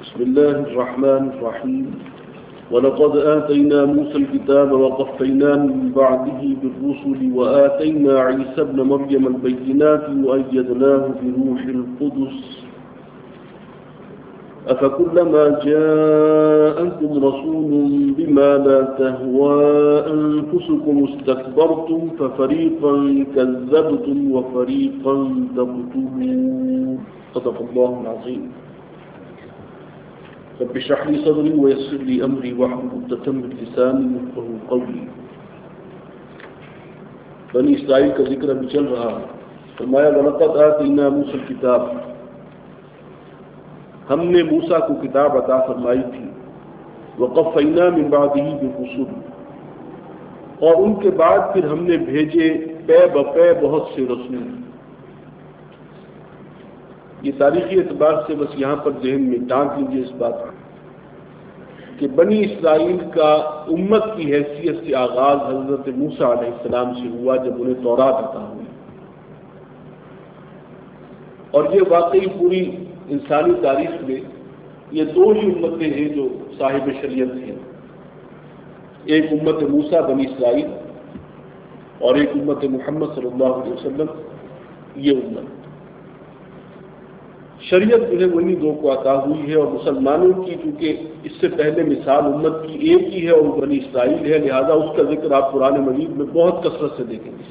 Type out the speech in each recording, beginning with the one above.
بسم الله الرحمن الرحيم ولقد آتينا موسى الكتاب وقفينا من بعده بالرسل وآتينا عيسى ابن مريم البينات وأيدناه بروح القدس أفكلما جاءكم رسول بما لا تهوى أنفسكم استكبرتم ففريقا كذبتم وفريقا تقتلون صدق الله العظيم رب اشرح لي صدري ويسر لي أمري واحلل عقدة من لساني يفقهوا قولي. بنی اسرائیل کا ذکر ابھی چل رہا ہے. فرمایا وَلَقَدْ آتَيْنَا مُوسَى الْكِتَابَ، ہم نے موسیٰ کو کتاب عطا فرمائی تھی. وَقَفَّيْنَا مِن بَعْدِهِ بِالرُّسُلِ، اور ان کے بعد پھر ہم نے بھیجے پے بپے بہت سے رسول. یہ تاریخی اعتبار سے بس یہاں پر ذہن میں ٹانک لیجیے اس بات کہ بنی اسرائیل کا امت کی حیثیت سے آغاز حضرت موسیٰ علیہ السلام سے ہوا جب انہیں تورات عطا ہوئی. اور یہ واقعی پوری انسانی تاریخ میں یہ دو ہی امتیں ہیں جو صاحب شریعت ہیں. ایک امت موسیٰ بنی اسرائیل اور ایک امت محمد صلی اللہ علیہ وسلم. یہ امت شریعت جو ہے وہی دو کو عطا ہوئی ہے، اور مسلمانوں کی چونکہ اس سے پہلے مثال امت کی ایک ہی ہے اور بنی اسرائیل ہے، لہذا اس کا ذکر آپ قرآن مجید میں بہت کثرت سے دیکھیں گے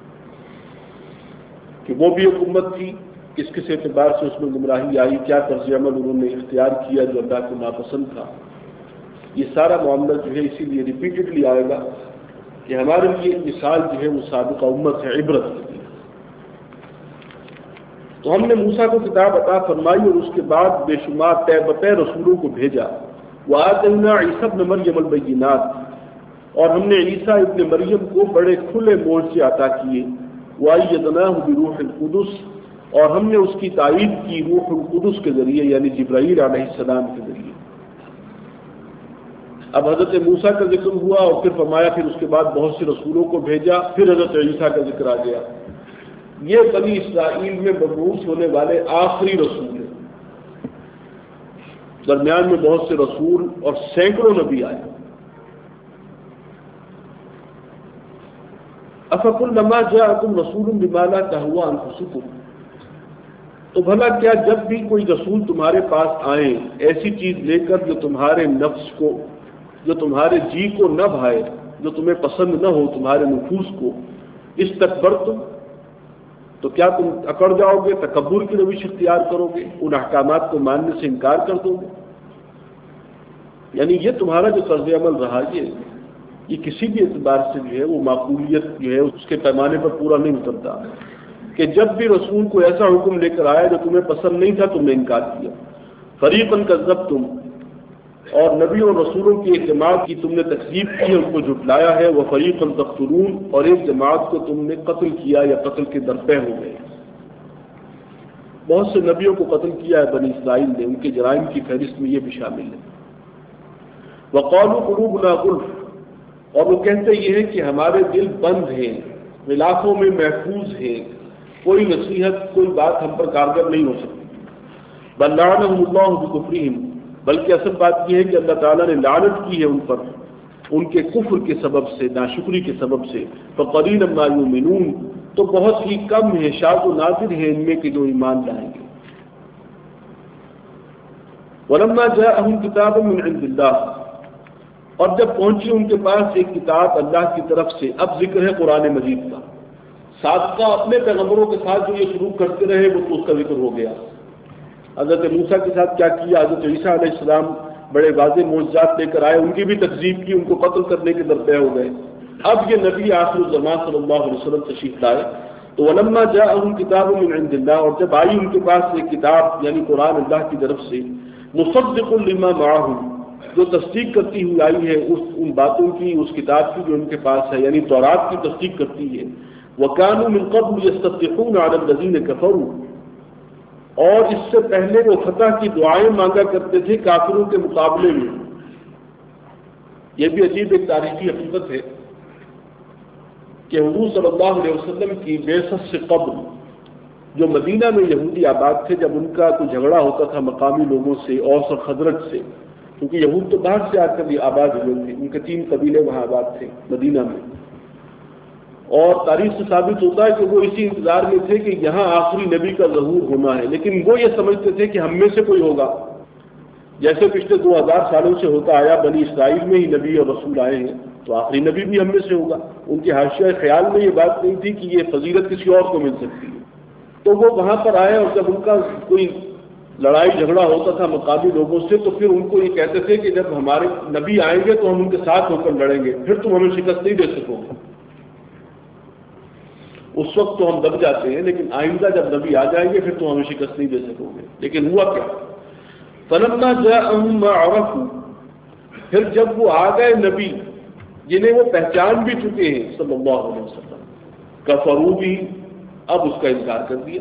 کہ وہ بھی ایک امت تھی، کس کس اعتبار سے اس میں گمراہی آئی، کیا طرز عمل انہوں نے اختیار کیا جو اللہ کو ناپسند تھا. یہ سارا معاملہ جو ہے اسی لیے ریپیٹڈلی آئے گا کہ ہمارے لیے مثال جو ہے وہ سابقہ امت ہے، عبرت ہے. تو ہم نے موسیٰ کو کتاب عطا فرمائی اور اس کے بعد بے شمار پے بپے رسولوں کو بھیجا. وآتینا عیسیٰ ابن مریم البینات، اور ہم نے عیسیٰ ابن مریم کو بڑے کھلے معجزے عطا کیے. وأیدناہ بروح القدس، اور ہم نے اس کی تائید کی روح القدس کے ذریعے یعنی جبرائیل علیہ السلام کے ذریعے. اب حضرت موسیٰ کا ذکر ہوا اور پھر فرمایا پھر اس کے بعد بہت سے رسولوں کو بھیجا، پھر حضرت عیسیٰ کا ذکر آ گیا. یہ بنی اسرائیل میں مبعوث ہونے والے آخری رسول ہیں. درمیان میں بہت سے رسول اور سینکڑوں نبی آئے. أَفَكُلَّمَا جَاءَكُمْ رَسُولٌ بِمَا لَا تَهْوَىٰ أَنفُسُكُمْ، تو بھلا کیا جب بھی کوئی رسول تمہارے پاس آئیں ایسی چیز لے کر جو تمہارے نفس کو، جو تمہارے جی کو نہ بھائے، جو تمہیں پسند نہ ہو تمہارے نفوس کو، استکبرتم، تو کیا تم اکڑ جاؤ گے، تکبر کی روش اختیار کرو گے، ان احکامات کو ماننے سے انکار کر دو گے؟ یعنی یہ تمہارا جو طرز عمل رہا یہ کسی بھی اعتبار سے جو ہے وہ معقولیت جو ہے اس کے پیمانے پر پورا نہیں اترتا کہ جب بھی رسول کو ایسا حکم لے کر آیا جو تمہیں پسند نہیں تھا تم نے انکار کیا. فریقاً کذبتم، اور نبیوں اور رسولوں کی ایک جماعت کی تم نے تکذیب کی ہے، ان کو جھٹلایا ہے. وفریقاً تقتلون، اور ایک جماعت کو تم نے قتل کیا یا قتل کے درپے ہو گئے. بہت سے نبیوں کو قتل کیا ہے بنی اسرائیل نے، ان کے جرائم کی فہرست میں یہ بھی شامل ہے. وقالوا قلوبنا غلف، اور وہ کہتے یہ ہے کہ ہمارے دل بند ہیں، غلافوں میں محفوظ ہیں، کوئی نصیحت کوئی بات ہم پر کارگر نہیں ہو سکتی. بل لعنهم اللہ بکفرہم، بلکہ اصل بات یہ ہے کہ اللہ تعالیٰ نے لعنت کی ہے ان پر، ان کے کفر کے سبب سے، ناشکری کے سبب سے. فقلیلا ما یؤمنون، تو بہت ہی کم ہے، شاذ و نادر ہے ان میں کہ جو ایمان لائیں گے. ولما جاءهم کتاب من عند اللہ، اور جب پہنچی ان کے پاس ایک کتاب اللہ کی طرف سے. اب ذکر ہے قرآن مجید کا. سابقہ اپنے پیغمبروں کے ساتھ جو یہ سلوک کرتے رہے وہ تو اس کا ذکر ہو گیا. حضرت موسیٰ کے ساتھ کیا کیا، حضرت عیسیٰ علیہ السلام بڑے واضح معجزات لے کر آئے، ان کی بھی تکذیب کی، ان کو قتل کرنے کے درپے ہو گئے. اب یہ نبی آخر الزمان صلی اللہ علیہ وسلم تشریف لائے. تو ولما جاءهم کتاب من عند اللہ، اور جب آئی ان کے پاس ایک کتاب یعنی قرآن اللہ کی طرف سے، مصدق لما معهم، جو تصدیق کرتی ہوئی آئی ہے ان باتوں کی، اس کتاب کی جو ان کے پاس ہے، یعنی تورات کی تصدیق کرتی ہے. وَكَانُوا مِن قَبْلُ يَسْتَفْتِحُونَ عَلَى الَّذِينَ كَفَرُوا، اور اس سے پہلے وہ فتح کی دعائیں مانگا کرتے تھے کافروں کے مقابلے میں. یہ بھی عجیب ایک تاریخی حقیقت ہے کہ حضور صلی اللہ علیہ وسلم کی بعثت سے قبل جو مدینہ میں یہودی آباد تھے، جب ان کا کوئی جھگڑا ہوتا تھا مقامی لوگوں سے، اوس اور خزرج سے، کیونکہ یہود تو باہر سے آ کر بھی آباد ہوئے تھے، ان کے 3 قبیلے وہاں آباد تھے مدینہ میں، اور تاریخ سے ثابت ہوتا ہے کہ وہ اسی انتظار میں تھے کہ یہاں آخری نبی کا ظہور ہونا ہے، لیکن وہ یہ سمجھتے تھے کہ ہم میں سے کوئی ہوگا، جیسے پچھلے 2000 سالوں سے ہوتا آیا، بنی اسرائیل میں ہی نبی اور رسول آئے ہیں تو آخری نبی بھی ہم میں سے ہوگا۔ ان کے حاشیہ خیال میں یہ بات نہیں تھی کہ یہ فضیلت کسی اور کو مل سکتی ہے۔ تو وہ وہاں پر آئے، اور جب ان کا کوئی لڑائی جھگڑا ہوتا تھا مقامی لوگوں سے تو پھر ان کو یہ کہتے تھے کہ جب ہمارے نبی آئیں گے تو ہم ان کے ساتھ ہو کر لڑیں گے، پھر تم ہمیں شکست نہیں دے سکو گے۔ اس وقت تو ہم دب جاتے ہیں، لیکن آئندہ جب نبی آ جائیں گے پھر تم ہمیں شکست نہیں دے سکو گے۔ لیکن ہوا کیا؟ فلما جاءهم ما عرفوا، پھر جب وہ آ گئے نبی جنہیں وہ پہچان بھی چکے ہیں صلی اللہ علیہ وسلم، کفروا بھی، اب اس کا انکار کر دیا،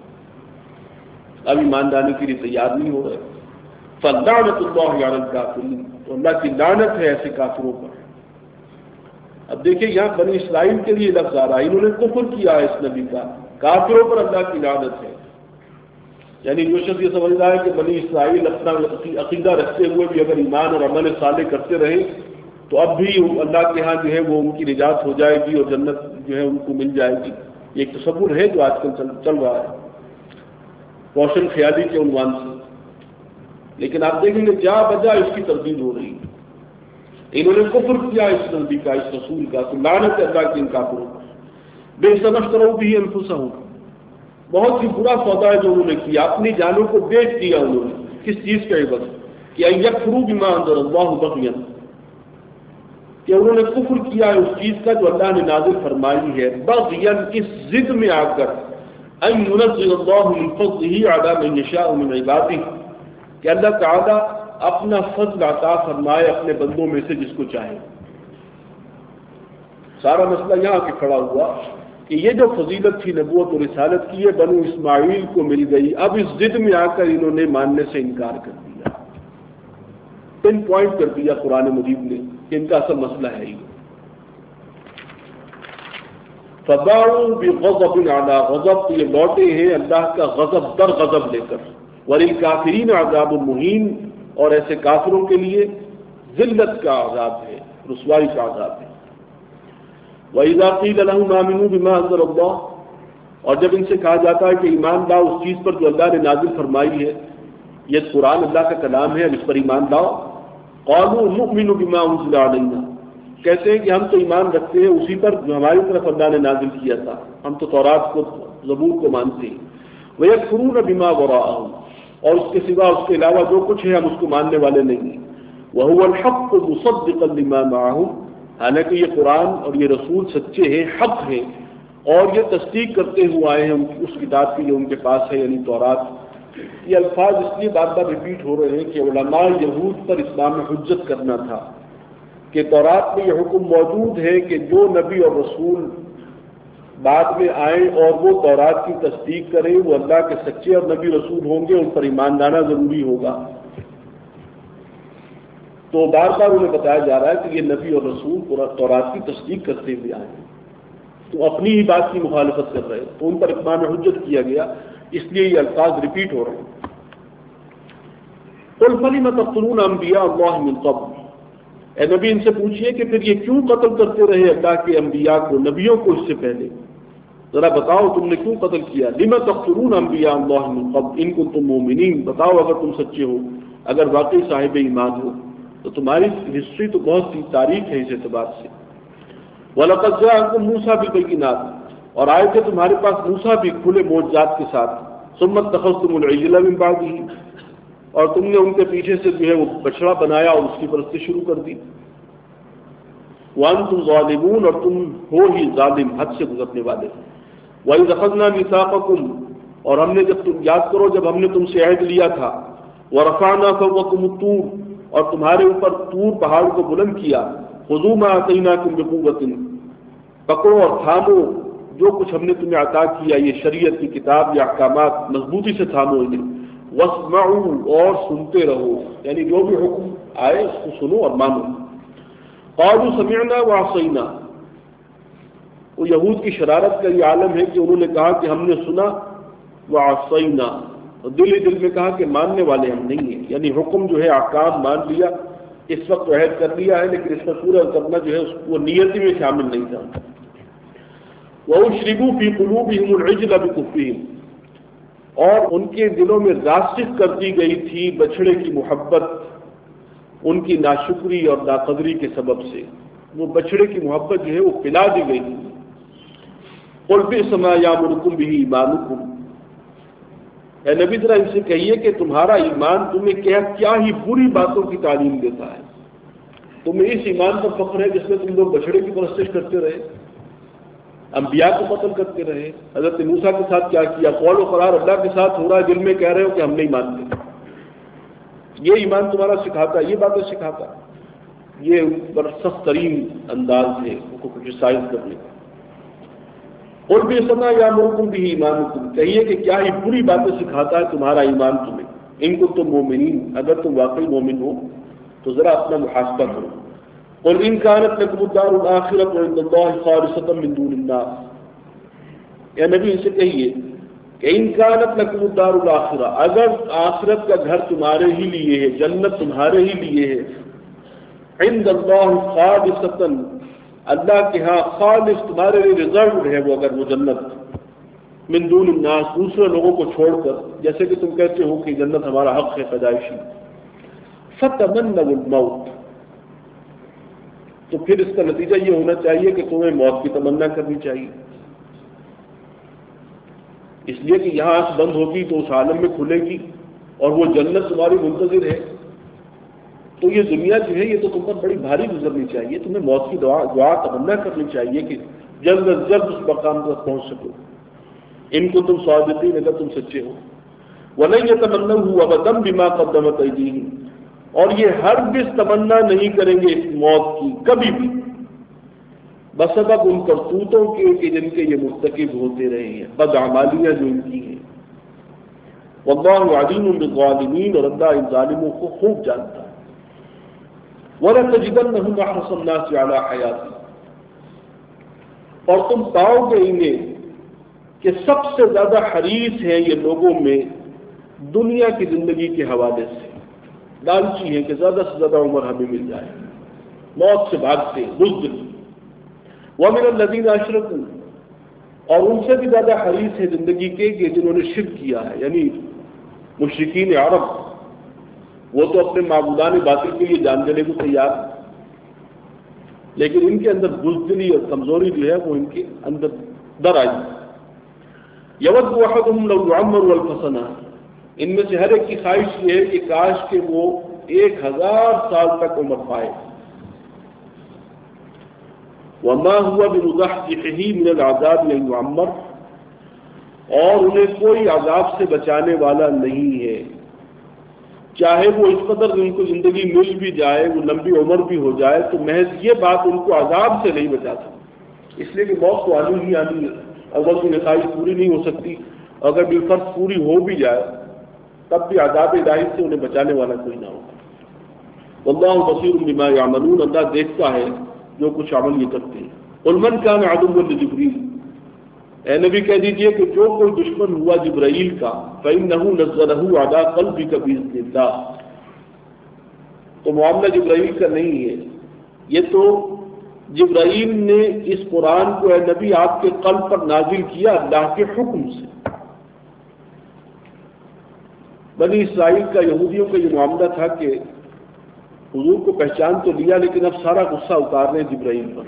اب ایمان لانے کے لیے تیار نہیں ہو رہے۔ فلعنۃ اللہ علی الکافرین، تو اللہ کی لعنت ہے ایسے کافروں پر۔ اب دیکھیں یہاں بنی اسرائیل کے لیے لفظ آ رہا ہے، انہوں نے کفر کیا ہے اس نبی کا، کافروں پر اللہ کی لعنت ہے۔ یعنی جو شخص یہ سمجھ رہا ہے کہ بنی اسرائیل اپنا عقیدہ رکھتے ہوئے بھی اگر ایمان اور عمل صالح کرتے رہے تو اب بھی اللہ کے ہاں جو ہے وہ ان کی نجات ہو جائے گی اور جنت جو ہے ان کو مل جائے گی، یہ ایک تصور ہے جو آج کل چل رہا ہے روشن خیالی کے عنوان سے۔ لیکن آپ دیکھیں گے جا بجا اس کی تردید ہو رہی ہے، انہوں نے کفر کیا اس نبی کا، اس رسول کا، تو لعنت ہے اللہ کے ان کافروں پر۔ بے سمجھترو بھی انفسہم، بہت ہی برا سودا ہے جو انہوں نے کیا، اپنی جانوں کو بیچ دیا انہوں نے، کس چیز کا عوض؟ کہ ان یکفروا بما انزل اللہ بغیا، کہ انہوں نے کفر کیا ہے اس چیز کا جو اللہ نے نازل فرمائی ہے، بغیا، اس ضد میں آ کر، ان ينزل اللہ من فضلہ علی من یشاء من عبادہ، کہ اللہ تعالیٰ اپنا فضل عطا فرمائے اپنے بندوں میں سے جس کو چاہے۔ سارا مسئلہ یہاں کے کھڑا ہوا کہ یہ جو فضیلت تھی نبوت اور رسالت کی، یہ بنو اسماعیل کو مل گئی، اب اس ضد میں آ کر انہوں نے ماننے سے انکار کر دیا، پن پوائنٹ کر دیا قرآن مجید نے کہ ان کا اصل مسئلہ ہے ہی۔ فباؤوا بغضب علی غضب، تو یہ لوٹے ہیں اللہ کا غضب در غضب لے کر، وللکافرین عذاب مہین، اور ایسے کافروں کے لیے ذلت کا عذاب ہے، رسوائی کا عذاب ہے۔ وَإِذَا قِيلَ لَهُمْ آمِنُوا بِمَا أَنزَلَ اللَّهُ، اور جب ان سے کہا جاتا ہے کہ ایمان لاؤ اس چیز پر جو اللہ نے نازل فرمائی ہے، یہ قرآن اللہ کا کلام ہے، اب اس پر ایمان لاؤ۔ قَالُوا نُؤْمِنُ بِمَا أُنزِلَ عَلَيْنَا، کہتے ہیں کہ ہم تو ایمان رکھتے ہیں اسی پر جو ہماری طرف اللہ نے نازل کیا تھا، ہم تو تورات کو، زبور کو مانتے ہیں۔ وَيَكْفُرُونَ بِمَا وَرَاءَهُ، اور اس کے سوا اس کے علاوہ جو کچھ ہے ہم اس کو ماننے والے نہیں ہیں۔ وَهُوَ الْحَقُّ مُصَدِّقًا لِمَا مَعَهُمْ، حالانکہ یہ قرآن اور یہ رسول سچے ہیں، حق ہیں، اور یہ تصدیق کرتے ہوئے آئے ہیں اس کتاب کی جو ان کے پاس ہے، یعنی تورات۔ یہ الفاظ اس لیے بار بار ریپیٹ ہو رہے ہیں کہ علماء یہود پر اسلام میں حجت کرنا تھا کہ تورات میں یہ حکم موجود ہے کہ جو نبی اور رسول بعد میں آئیں اور وہ تورات کی تصدیق کریں، وہ اللہ کے سچے اور نبی رسول ہوں گے، ان پر ایمان لانا ضروری ہوگا۔ تو بار بار انہیں بتایا جا رہا ہے کہ یہ نبی اور رسول تورات کی تصدیق کرتے ہوئے آئے ہیں، تو اپنی ہی بات کی مخالفت کر رہے ہیں، تو ان پر اتمام حجت کیا گیا، اس لیے یہ الفاظ ریپیٹ ہو رہے ہیں۔ قُلْ فَلِمَ تَقْتُلُونَ أَنْبِيَاءَ اللَّهِ مِنْ قَبْلُ، اے نبی ان سے پوچھئے کہ پھر یہ کیوں قتل کرتے رہے اللہ کے انبیاء کو، نبیوں کو اس سے پہلے، ذرا بتاؤ تم نے کیوں قتل کیا۔ لِمَ تَقْتُلُونَ أَنْبِيَاءَ اللَّهِ مِنْ قَبْلُ إِن كُنتُم مُؤْمِنِينَ، بتاؤ اگر تم سچے ہو، اگر واقعی صاحب ایمان ہو، تو تمہاری ہسٹری تو بہت سی تاریخ ہے اس اعتبار سے۔ وَلَقَدْ جَاءَكُم مُوسَىٰ بِالْبَيِّنَاتِ، اور آئے تھے تمہارے پاس موسیٰ بھی کھلے معجزات کے ساتھ۔ ثُمَّ اتَّخَذْتُمُ الْعِجْلَ مِن بَعْدِهِ، اور تم نے ان کے پیچھے سے جو ہے وہ بچڑا بنایا اور اس کی پرستی شروع کر دی۔ وَأَنْتُمْ ظَالِمُونَ، اور تم ہو ہی ظالم، حد سے گزرنے والے۔ وَإِذْ أَخَذْنَا مِيثَاقَكُمْ، اور ہم نے جب تم یاد کرو جب ہم نے تم سے عہد لیا تھا، وَرَفَعْنَا فَوْقَكُمُ الطُّورَ، اور تمہارے اوپر طور پہاڑ کو بلند کیا، خُذُوا مَا آتَيْنَاكُمْ بِقُوَّةٍ، پکڑو اور تھامو جو کچھ ہم نے تمہیں عطا کیا، یہ شریعت کی کتاب یا احکامات، مضبوطی سے تھامو انہیں۔ وَاسْمَعُوا، اور سنتے رہو، یعنی جو بھی حکم آئے اس کو سنو اور مانو۔ قَالُوا سَمِعْنَا وَعَصَيْنَا، وہ یہود کی شرارت کا یہ عالم ہے کہ انہوں نے کہا کہ ہم نے سنا وعصینا، اور دل ہی دل میں کہا کہ ماننے والے ہم نہیں ہیں، یعنی حکم جو ہے احکام مان لیا، اس وقت عہد کر لیا ہے، لیکن اس پر پورا کرنا جو ہے اس کو نیتی میں شامل نہیں تھا۔ وَأُشْرِبُوا فِي قُلُوبِهِمُ الْعِجْلَ بِكُفْرِهِمْ، اور ان کے دلوں میں راسخ کر دی گئی تھی بچھڑے کی محبت ان کی ناشکری اور ناقدری کے سبب سے، وہ بچھڑے کی محبت جو ہے وہ پلا دی گئی تھی۔ قُلْ بِئْسَ مَا يَأْمُرُكُمْ بِهِ ایمانکم، اے نبی ذرا ان سے کہیے کہ تمہارا ایمان تمہیں کیا ہی بری باتوں کی تعلیم دیتا ہے۔ تمہیں اس ایمان پر فخر ہے جس میں تم لوگ بچھڑے کی پرستش کرتے رہے، انبیاء کو قتل کرتے رہے، حضرت موسیٰ کے ساتھ کیا کیا، قول و قرار اللہ کے ساتھ ہو رہا ہے، دل میں کہہ رہے ہو کہ ہم نہیں مانتے۔ یہ ایمان تمہارا سکھاتا ہے، یہ باتیں سکھاتا ہے، یہ ان پر سخت ترین انداز ہے ان کو کرٹیسائز کرنے کا۔ اور بھی سنا یا مرکم بھی ایمانکم، کہیے کہ کیا ہی بری باتیں سکھاتا ہے تمہارا ایمان تمہیں، ان کو تم مومنین، اگر تم واقعی مومن ہو تو ذرا اپنا محاسبہ کرو۔ قل ان كانت لكم الدار الاخرة عند الله خالصة من دون الناس، یا نبی ان سے کہیے کہ ان كانت لكم الدار الاخرة، اگر آخرت کا گھر تمہارے ہی لیے ہے، جنت تمہارے ہی لیے ہے، عند الله خالصة، اللہ کے ہاں خالص تمہارے لیے ریزروڈ ہے وہ، اگر وہ جنت، من دون الناس، دوسرے لوگوں کو چھوڑ کر، جیسے کہ تم کہتے ہو کہ جنت ہمارا حق ہے پیدائشی، فتمنوا الموت، تو پھر اس کا نتیجہ یہ ہونا چاہیے کہ تمہیں موت کی تمنا کرنی چاہیے، اس لیے کہ یہاں آنکھ بند ہوگی تو اس عالم میں کھلے گی اور وہ جنت تمہاری منتظر ہے، تو یہ دنیا جو ہے یہ تو تم پر بڑی بھاری گزرنی چاہیے، تمہیں موت کی دعا تمنا کرنی چاہیے کہ جلد از جلد اس مقام تک پہنچ سکو، ان کو تم صادقین، اگر تم سچے ہو۔ وَلَن يَتَمَنَّوْهُ أَبَدًا بِمَا قَدَّمَتْ أَيْدِيهِمْ، اور یہ ہرگز تمنا نہیں کریں گے اس موت کی کبھی بھی، بسبب ان کرتوتوں کے کہ جن کے یہ مرتکب ہوتے رہے ہیں، بدعمالیاں جو ان کی ہیں۔ وَاللَّهُ عَلِيمٌ بِالظَّالِمِينَ، اور اللہ ان ظالموں کو خوب جانتا ہے۔ وَلَتَجِدَنَّهُمْ أَحْرَصَ النَّاسِ عَلَىٰ حَيَاتٍ، اور تم پاؤ گے انہیں کہ سب سے زیادہ حریص ہیں یہ لوگوں میں دنیا کی زندگی کے حوالے سے، لالچی ہیں کہ زیادہ سے زیادہ عمر ہمیں مل جائے، موت سے بھاگتے ہیں، بزدل۔ وَمِنَ الَّذِينَ أَشْرَكُوا، اور ان سے بھی زیادہ حریص ہیں زندگی کے کہ جنہوں نے شرک کیا ہے، یعنی مشرکین عرب، وہ تو اپنے معبودان باطل کے لیے جان دینے کو تیار ہیں، لیکن ان کے اندر بزدلی اور کمزوری جو ہے وہ ان کے اندر در آئی۔ یود احدہم لو یعمر الف سنہ، ان میں سے ہر ایک کی خواہش یہ ہے کہ کاش کہ وہ 1000 سال تک عمر پائے۔ وما هو بمزحزحه من العذاب ان يعمر، اور انہیں کوئی عذاب سے بچانے والا نہیں ہے، چاہے وہ اس قدر ان کو زندگی مل بھی جائے، وہ لمبی عمر بھی ہو جائے، تو محض یہ بات ان کو عذاب سے نہیں بچا سکتی، اس لیے کہ موت تو آنی ہی آنی ہے، اگر کوئی خواہش پوری نہیں ہو سکتی، اگر بالفرض پوری ہو بھی جائے تب بھی عذاب الہی سے انہیں بچانے والا کوئی نہ ہوگا۔ واللہ بصیر بما یعملون، اللہ دیکھتا ہے جو کچھ عمل یہ کرتے ہیں۔ قل من کان عدوا لجبریل، اے نبی کہہ دیجئے کہ جو کوئی دشمن ہوا جبرائیل کا، فإنه نزله على قلبك بإذن اللہ، تو معاملہ جبرائیل کا نہیں ہے، یہ تو جبرائیل نے اس قرآن کو اے نبی آپ کے قلب پر نازل کیا اللہ کے حکم سے۔ بنی اسرائیل کا، یہودیوں کا یہ معاملہ تھا کہ حضور کو پہچان تو لیا لیکن اب سارا غصہ اتار رہے ہیں جبرائیل پر،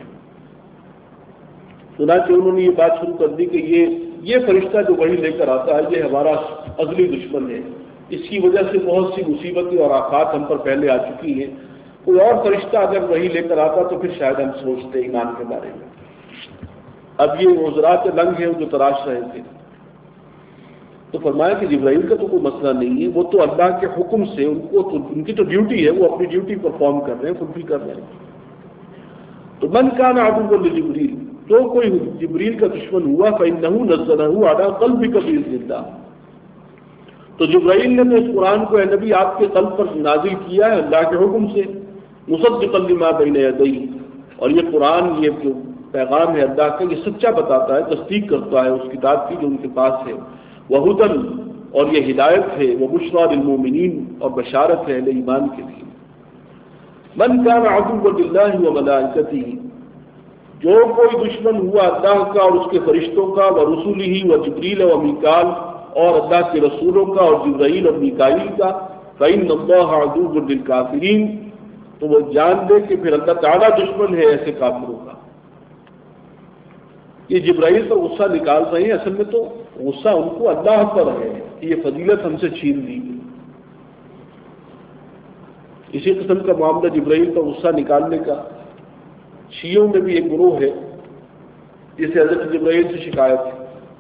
چنانچہ انہوں نے یہ بات شروع کر دی کہ یہ فرشتہ جو وحی لے کر آتا ہے یہ ہمارا ازلی دشمن ہے، اس کی وجہ سے بہت سی مصیبتیں اور آفات ہم پر پہلے آ چکی ہیں، کوئی اور فرشتہ اگر وحی لے کر آتا تو پھر شاید ہم سوچتے ایمان کے بارے میں۔ اب یہ عذرات لنگ ہیں جو تراش رہے تھے، تو فرمایا کہ جبرائیل کا تو کوئی مسئلہ نہیں ہے، وہ تو اللہ کے حکم سے ان کی تو ڈیوٹی ہے، وہ اپنی ڈیوٹی پرفارم کر رہے ہیں، فلفل کر رہے ہیں۔ تو من کان عدوا لجبریل، جو کوئی جبریل کا دشمن ہوا، فإنه نزله على قلبك بإذن اللہ، تو جبرائیل نے تو اس قرآن کو اے نبی آپ کے قلب پر نازل کیا ہے اللہ کے حکم سے، مصدقا لما بین یدیہ، اور یہ قرآن، یہ جو پیغام ہے اللہ کا، یہ سچا بتاتا ہے، تصدیق کرتا ہے اس کتاب کی جو ان کے پاس ہے، وہدن اور یہ ہدایت ہے، وبشریٰ للمؤمنین اور بشارت ہے اہل ایمان کے لیے۔ من کان عدوا للہ وملائکتہ، جو کوئی دشمن ہوا اللہ کا اور اس کے فرشتوں کا، ورسلہ وجبریل ومیکال اور اللہ کے رسولوں کا اور جبرائیل اور میکائیل کا، فإن اللہ عدو للکافرین، تو وہ جان دے کہ پھر اللہ تعالیٰ دشمن ہے ایسے کافروں کا۔ یہ جبرائیل پر غصہ نکال رہے ہیں، اصل میں تو غصہ ان کو اللہ پر ہے کہ یہ فضیلت ہم سے چھین لی۔ اسی قسم کا معاملہ جبرائیل پر غصہ نکالنے کا شیعوں میں بھی ایک گروہ ہے جسے حضرت جبرائیل سے شکایت ہے۔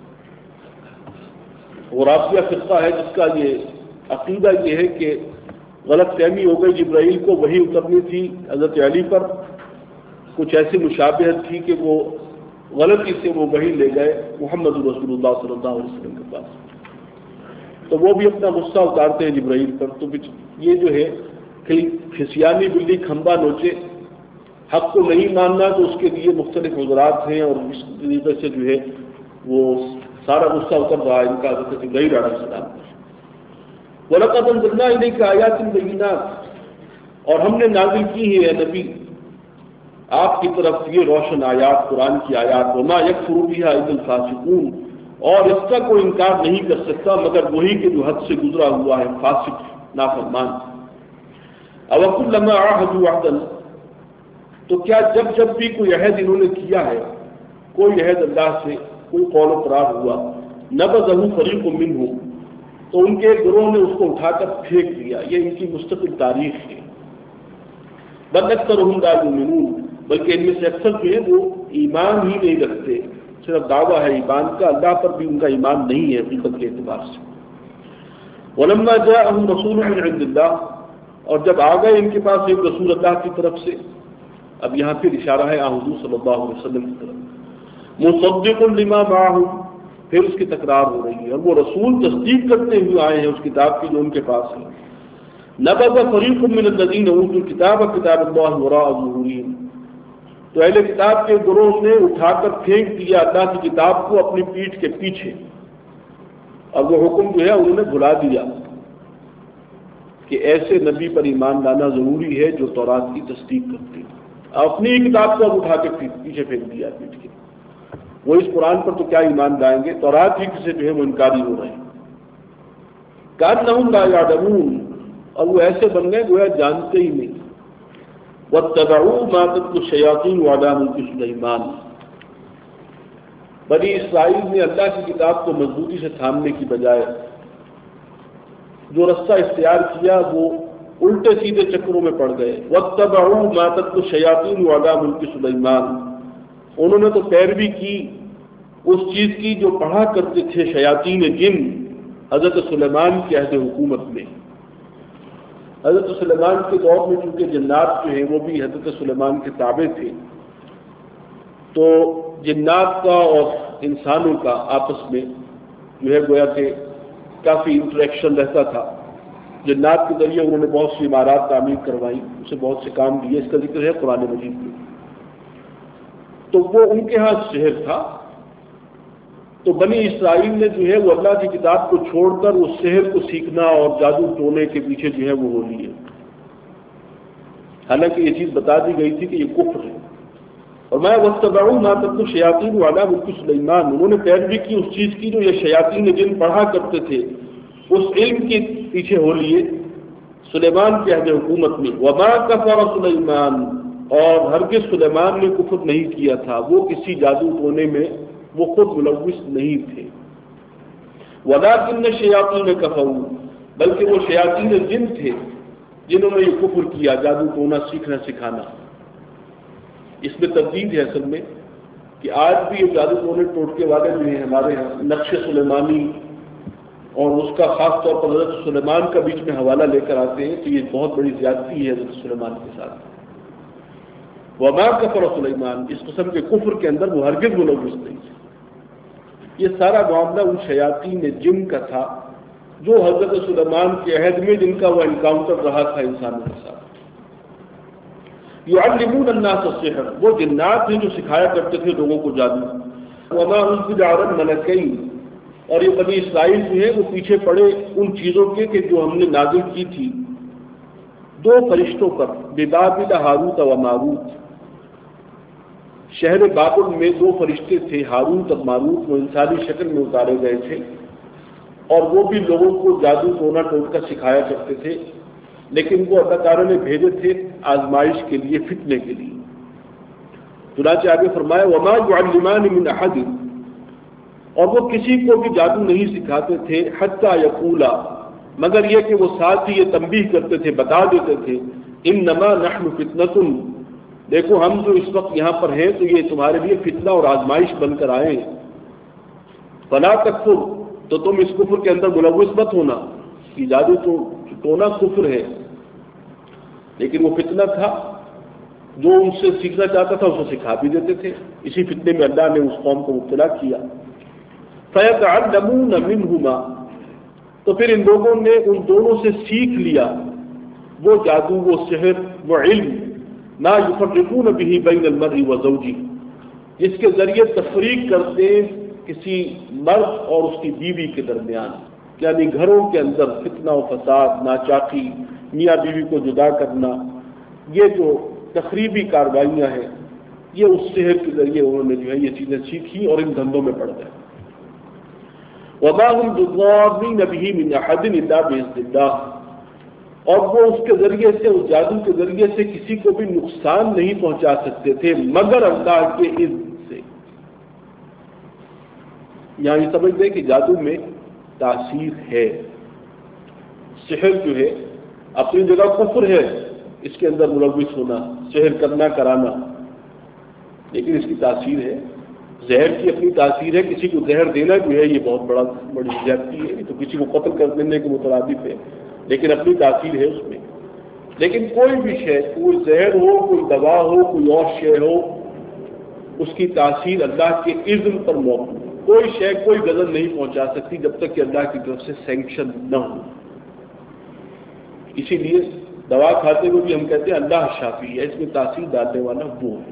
غرابیہ فرقہ ہے جس کا یہ عقیدہ یہ ہے کہ غلط فہمی ہو گئی، جبرائیل کو وحی اترنی تھی حضرت علی پر، کچھ ایسی مشابہت تھی کہ وہ غلطی سے وہ وحی لے گئے محمد رسول اللہ صلی اللہ علیہ وسلم کے پاس، تو وہ بھی اپنا غصہ اتارتے ہیں جبرائیل پر۔ تو یہ جو ہے کھسیانی بلی کھمبا نوچے، حق کو نہیں ماننا تو اس کے لیے مختلف عذرات ہیں، اور اس طریقے سے جو ہے وہ سارا غصہ اتر رہا ہے ان کا حضرت جبرائیل علیہ السلام پر۔ وَلَقَدْ أَنزَلْنَا إِلَيْكَ آيَاتٍ بَيِّنَاتٍ، اور ہم نے نازل کی ہے اے نبی آپ کی طرف یہ روشن آیات، قرآن کی آیات، وَمَا يَكْفُرُ بِهَا إِلَّا الْفَاسِقُونَ، اور اس کا کوئی انکار نہیں کر سکتا مگر وہی کہ جو حد سے گزرا ہوا ہے، فاسق، نافرمان۔ أَوَكُلَّمَا عَاهَدُوا عَهْدًا، تو کیا جب جب بھی کوئی عہد انہوں نے کیا ہے، کوئی عہد اللہ سے، کوئی قول و قرار ہوا، نَبَذَهُ فَرِيقٌ مِّنْهُمْ، تو ان کے گروہ نے اس کو اٹھا کر پھینک دیا۔ یہ ان کی مستقل تاریخ ہے۔ بل اکثرهم لا یؤمنون، بلکہ ان میں سے اکثر جو ہے وہ ایمان ہی نہیں رکھتے، صرف دعویٰ ہے ایمان کا، اللہ پر بھی ان کا ایمان نہیں ہے حقیقت کے اعتبار سے۔ ولما جاءهم رسول من عند اللہ، اور جب آ گئے ان کے پاس ایک رسول اللہ کی طرف سے، اب یہاں پھر اشارہ ہے حضور صلی اللہ علیہ وسلم کی طرف، مصدق لما معهم، پھر اس کی تکرار ہو رہی ہے، اور وہ رسول تصدیق کرتے ہوئے آئے ہیں اس کتاب کی جو ان کے پاس ہے۔ نبذ فریق من الذین اوتوا الکتاب کتاب اللہ وراء ظہورہم، تو اہل کتاب کے گروہ نے اٹھا کر پھینک دیا اللہ کی کتاب کو اپنی پیٹھ کے پیچھے، اور وہ حکم جو ہے انہوں نے بھلا دیا کہ ایسے نبی پر ایمان لانا ضروری ہے جو تورات کی تصدیق کرتے ہیں۔ اپنی کتاب کو اب اٹھا کے پیچھے پھینک دیا پیٹھ کے، وہ اس قرآن پر تو کیا ایمان لائیں گے، تورات ہی سے جو ہے وہ انکاری ہو رہے ہیں۔ کأنہم لا یعلمون، اور وہ ایسے بن گئے گویا جانتے ہی نہیں۔ واتبعوا ما تتلو الشیاطین علی ملک سلیمان، بنی اسرائیل نے اللہ کی کتاب کو مضبوطی سے تھامنے کی بجائے جو رستہ اختیار کیا وہ الٹے سیدھے چکروں میں پڑ گئے۔ واتبعوا ما تتلو الشیاطین علی ملک سلیمان، انہوں نے تو پیروی کی اس چیز کی جو پڑھا کرتے تھے شیاطین جن حضرت سلیمان کی عہد حکومت میں۔ حضرت سلیمان کے دور میں چونکہ جنات جو ہیں وہ بھی حضرت سلیمان کے تابع تھے، تو جنات کا اور انسانوں کا آپس میں جو ہے گویا کہ کافی انٹریکشن رہتا تھا۔ جنات کے ذریعے انہوں نے بہت سی عمارات تعمیر کروائی، اسے بہت سے کام دیے، اس کا ذکر ہے قرآن مجید میں۔ تو وہ ان کے ہاں شہر تھا، تو بنی اسرائیل نے جو ہے وہ اللہ کی کتاب کو چھوڑ کر اس شہر کو سیکھنا اور جادو ٹونے کے پیچھے جو ہے وہ ہو لیے، حالانکہ یہ چیز بتا دی گئی تھی کہ یہ کفر ہے۔ اور میں واتبعوا ما تتلو الشیاطین علی ملک سلیمان، انہوں نے پیروی کی اس چیز کی جو یہ شیاطین جن پڑھا کرتے تھے، اس علم کے پیچھے ہو لیے سلیمان کے عہد حکومت میں۔ وما کفر سلیمان، اور ہرگز سلیمان نے کفر نہیں کیا تھا، وہ کسی جادو ٹونے میں وہ خود ملوث نہیں تھے۔ ولکن الشیاطین کفروا، بلکہ وہ شیاطین جن تھے جنہوں نے یہ کفر کیا، جادو ٹونا سیکھنا سکھانا۔ اس میں تردید ہے اصل میں کہ آج بھی یہ جادو ٹونے ٹوٹکے والے جو ہیں ہمارے یہاں نقش سلیمانی اور اس کا خاص طور پر حضرت سلیمان کا بیچ میں حوالہ لے کر آتے ہیں، تو یہ بہت بڑی زیادتی ہے حضرت سلیمان کے ساتھ۔ وما کفر سلیمان، اس قسم کے کفر کے اندر وہ ہرگز ملوث نہیں تھے۔ یہ سارا معاملہ ان شیاطین جن کا تھا جو حضرت سلیمان کے عہد میں جن کا وہ انکاؤنٹر رہا تھا انسانوں کے ساتھ۔ یعلمون الناس السحر، وہ جنات ہیں جو سکھایا کرتے تھے لوگوں کو جادو۔ وما انزل علی الملکین، اور یہ بنی اسرائیل جو ہے وہ پیچھے پڑے ان چیزوں کے کہ جو ہم نے نازل کی تھی دو فرشتوں پر، ببابل ہاروت و ماروت۔ شہر بابل میں دو فرشتے تھے، ہاروت اور ماروت، وہ انسانی شکل میں اتارے گئے تھے، اور وہ بھی لوگوں کو جادو ٹونا ٹوٹکا سکھایا کرتے تھے، لیکن وہ اللہ تعالیٰ نے بھیجے تھے آزمائش کے لیے، فتنے کے لیے۔ چنانچہ آگے فرمایا وما يعلمان من احد، اور وہ کسی کو بھی جادو نہیں سکھاتے تھے، حتی یقولا، مگر یہ کہ وہ ساتھ ہی یہ تنبیہ کرتے تھے، بتا دیتے تھے، انما نحن فتنۃ، دیکھو ہم جو اس وقت یہاں پر ہیں تو یہ تمہارے لیے فتنہ اور آزمائش بن کر آئے ہیں، فلا تکفر، تو تم اس کفر کے اندر ملوث مت ہونا، کہ جادو تو ٹونا کفر ہے، لیکن وہ فتنہ تھا، جو ان سے سیکھنا چاہتا تھا اسے سکھا بھی دیتے تھے۔ اسی فتنے میں اللہ نے اس قوم کو مبتلا کیا۔ فَيَتَعَلَّمُونَ مِنْهُمَا، تو پھر ان لوگوں نے ان دونوں سے سیکھ لیا وہ جادو، وہ سحر، وہ علم، مَا يُفَرِّقُونَ بِهِ بَيْنَ الْمَرْءِ وَزَوْجِهِ، جس کے ذریعے تفریق کرتے کسی مرد اور اس کی بیوی کے درمیان، یعنی گھروں کے اندر فتنہ و فساد، ناچاقی، میاں بیوی کو جدا کرنا، یہ جو تخریبی کارروائیاں ہیں، یہ اس سحر کے ذریعے انہوں نے جو ہے یہ چیزیں سیکھی اور ان دھندوں میں پڑ گئے۔ وَمَا هُمْ بِضَارِّينَ بِهِ مِنْ أَحَدٍ إِلَّا بِإِذْنِ اللَّهِ، اور وہ اس کے ذریعے سے، اس جادو کے ذریعے سے کسی کو بھی نقصان نہیں پہنچا سکتے تھے مگر اللہ کے اذن سے۔ یہاں یہ سمجھ لیں کہ جادو میں تاثیر ہے، سحر جو ہے اپنی جگہ کفر ہے، اس کے اندر ملوث ہونا، سحر کرنا کرانا، لیکن اس کی تاثیر ہے، زہر کی اپنی تاثیر ہے۔ کسی کو زہر دینا جو ہے یہ بہت بڑی زیادتی ہے، تو کسی کو قتل کر دینے کے مترادف ہے، لیکن اپنی تاثیر ہے اس میں۔ لیکن کوئی بھی شے، کوئی زہر ہو، کوئی دوا ہو، کوئی اور شے ہو، اس کی تاثیر اللہ کے اذن پر موقوف ہے۔ کوئی شے کوئی غضب نہیں پہنچا سکتی جب تک کہ اللہ کی طرف سے سینکشن نہ ہو۔ اسی لیے دوا کھاتے ہوئے بھی ہم کہتے ہیں اللہ شافی ہے، اس میں تاثیر ڈالنے والا وہ ہے۔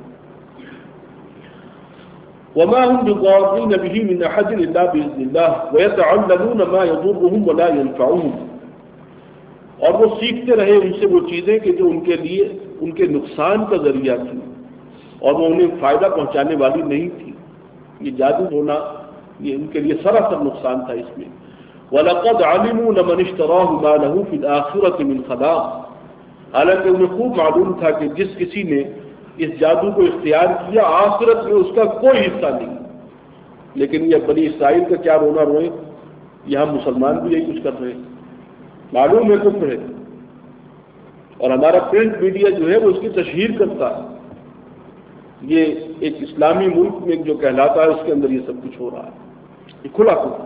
وما هم بضارين به من احد الا باذن الله ويتعلمون ما يضرهم ولا ينفعهم، اور وہ سیکھتے رہے ان سے وہ چیزیں کہ جو ان کے لیے ان کے نقصان کا ذریعہ تھی اور وہ انہیں فائدہ پہنچانے والی نہیں تھی۔ یہ جادو ہونا یہ ان کے لیے سراسر نقصان تھا اس میں۔ وَلَقَدْ عَلِمُوا لَمَنِ اشْتَرَاهُ مَا لَهُ فِي الْآخِرَةِ مِنْ خَلَاقٍ، حالانکہ انہیں خوب معلوم تھا کہ جس کسی نے اس جادو کو اختیار کیا آخرت میں اس کا کوئی حصہ نہیں۔ لیکن یہ بنی اسرائیل کا کیا رونا روئیں، یہاں مسلمان بھی یہی کچھ کر رہے ہیں، معلوم ہے کفر ہے، اور ہمارا پرنٹ میڈیا جو ہے وہ اس کی تشہیر کرتا ہے۔ یہ ایک اسلامی ملک میں جو کہلاتا ہے اس کے اندر یہ سب کچھ ہو رہا ہے، یہ کھلا کھلا۔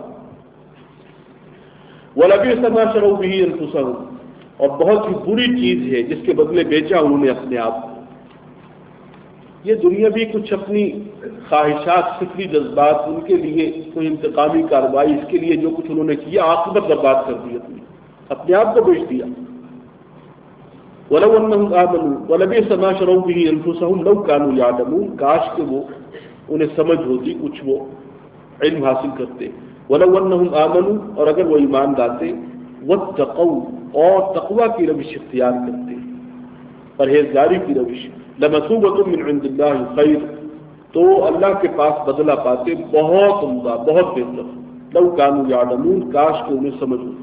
وَلَبِئْسَ مَا شَرَوْا بِهِ أَنفُسَهُمْ، اور بہت ہی بری چیز ہے جس کے بدلے بیچا انہوں نے اپنے آپ کو۔ یہ دنیا بھی کچھ اپنی خواہشات، فکری جذبات، ان کے لیے کوئی انتقامی کارروائی، اس کے لیے جو کچھ انہوں نے کیا عاقبت برباد کر دی، اپنے آپ کو بیچ دیا۔ وَلَوْ أَنَّهُمْ آمَنُوا وَلَبِئْسَ مَا شَرَوْا بِهِ أَنفُسَهُمْ لَوْ كَانُوا يَعْلَمُونَ، کاش کہ وہ انہیں سمجھ ہوتی، کچھ وہ علم حاصل کرتے۔ وَلَوْ أَنَّهُمْ آمَنُوا، اور اگر وہ ایمان لاتے، وَاتَّقَوْا، اور تقوی کی روش اختیار کرتے، پرہیزگاری کی روش، لَمَثُوبَةٌ مِّنْ عِندِ اللَّهِ خَيْرٌ، تو اللہ کے پاس بدلہ پاتے بہت عمدہ، بہت بہتر۔ لَوْ كَانُوا يَعْلَمُونَ، کاش کہ انہیں سمجھ ہوتی۔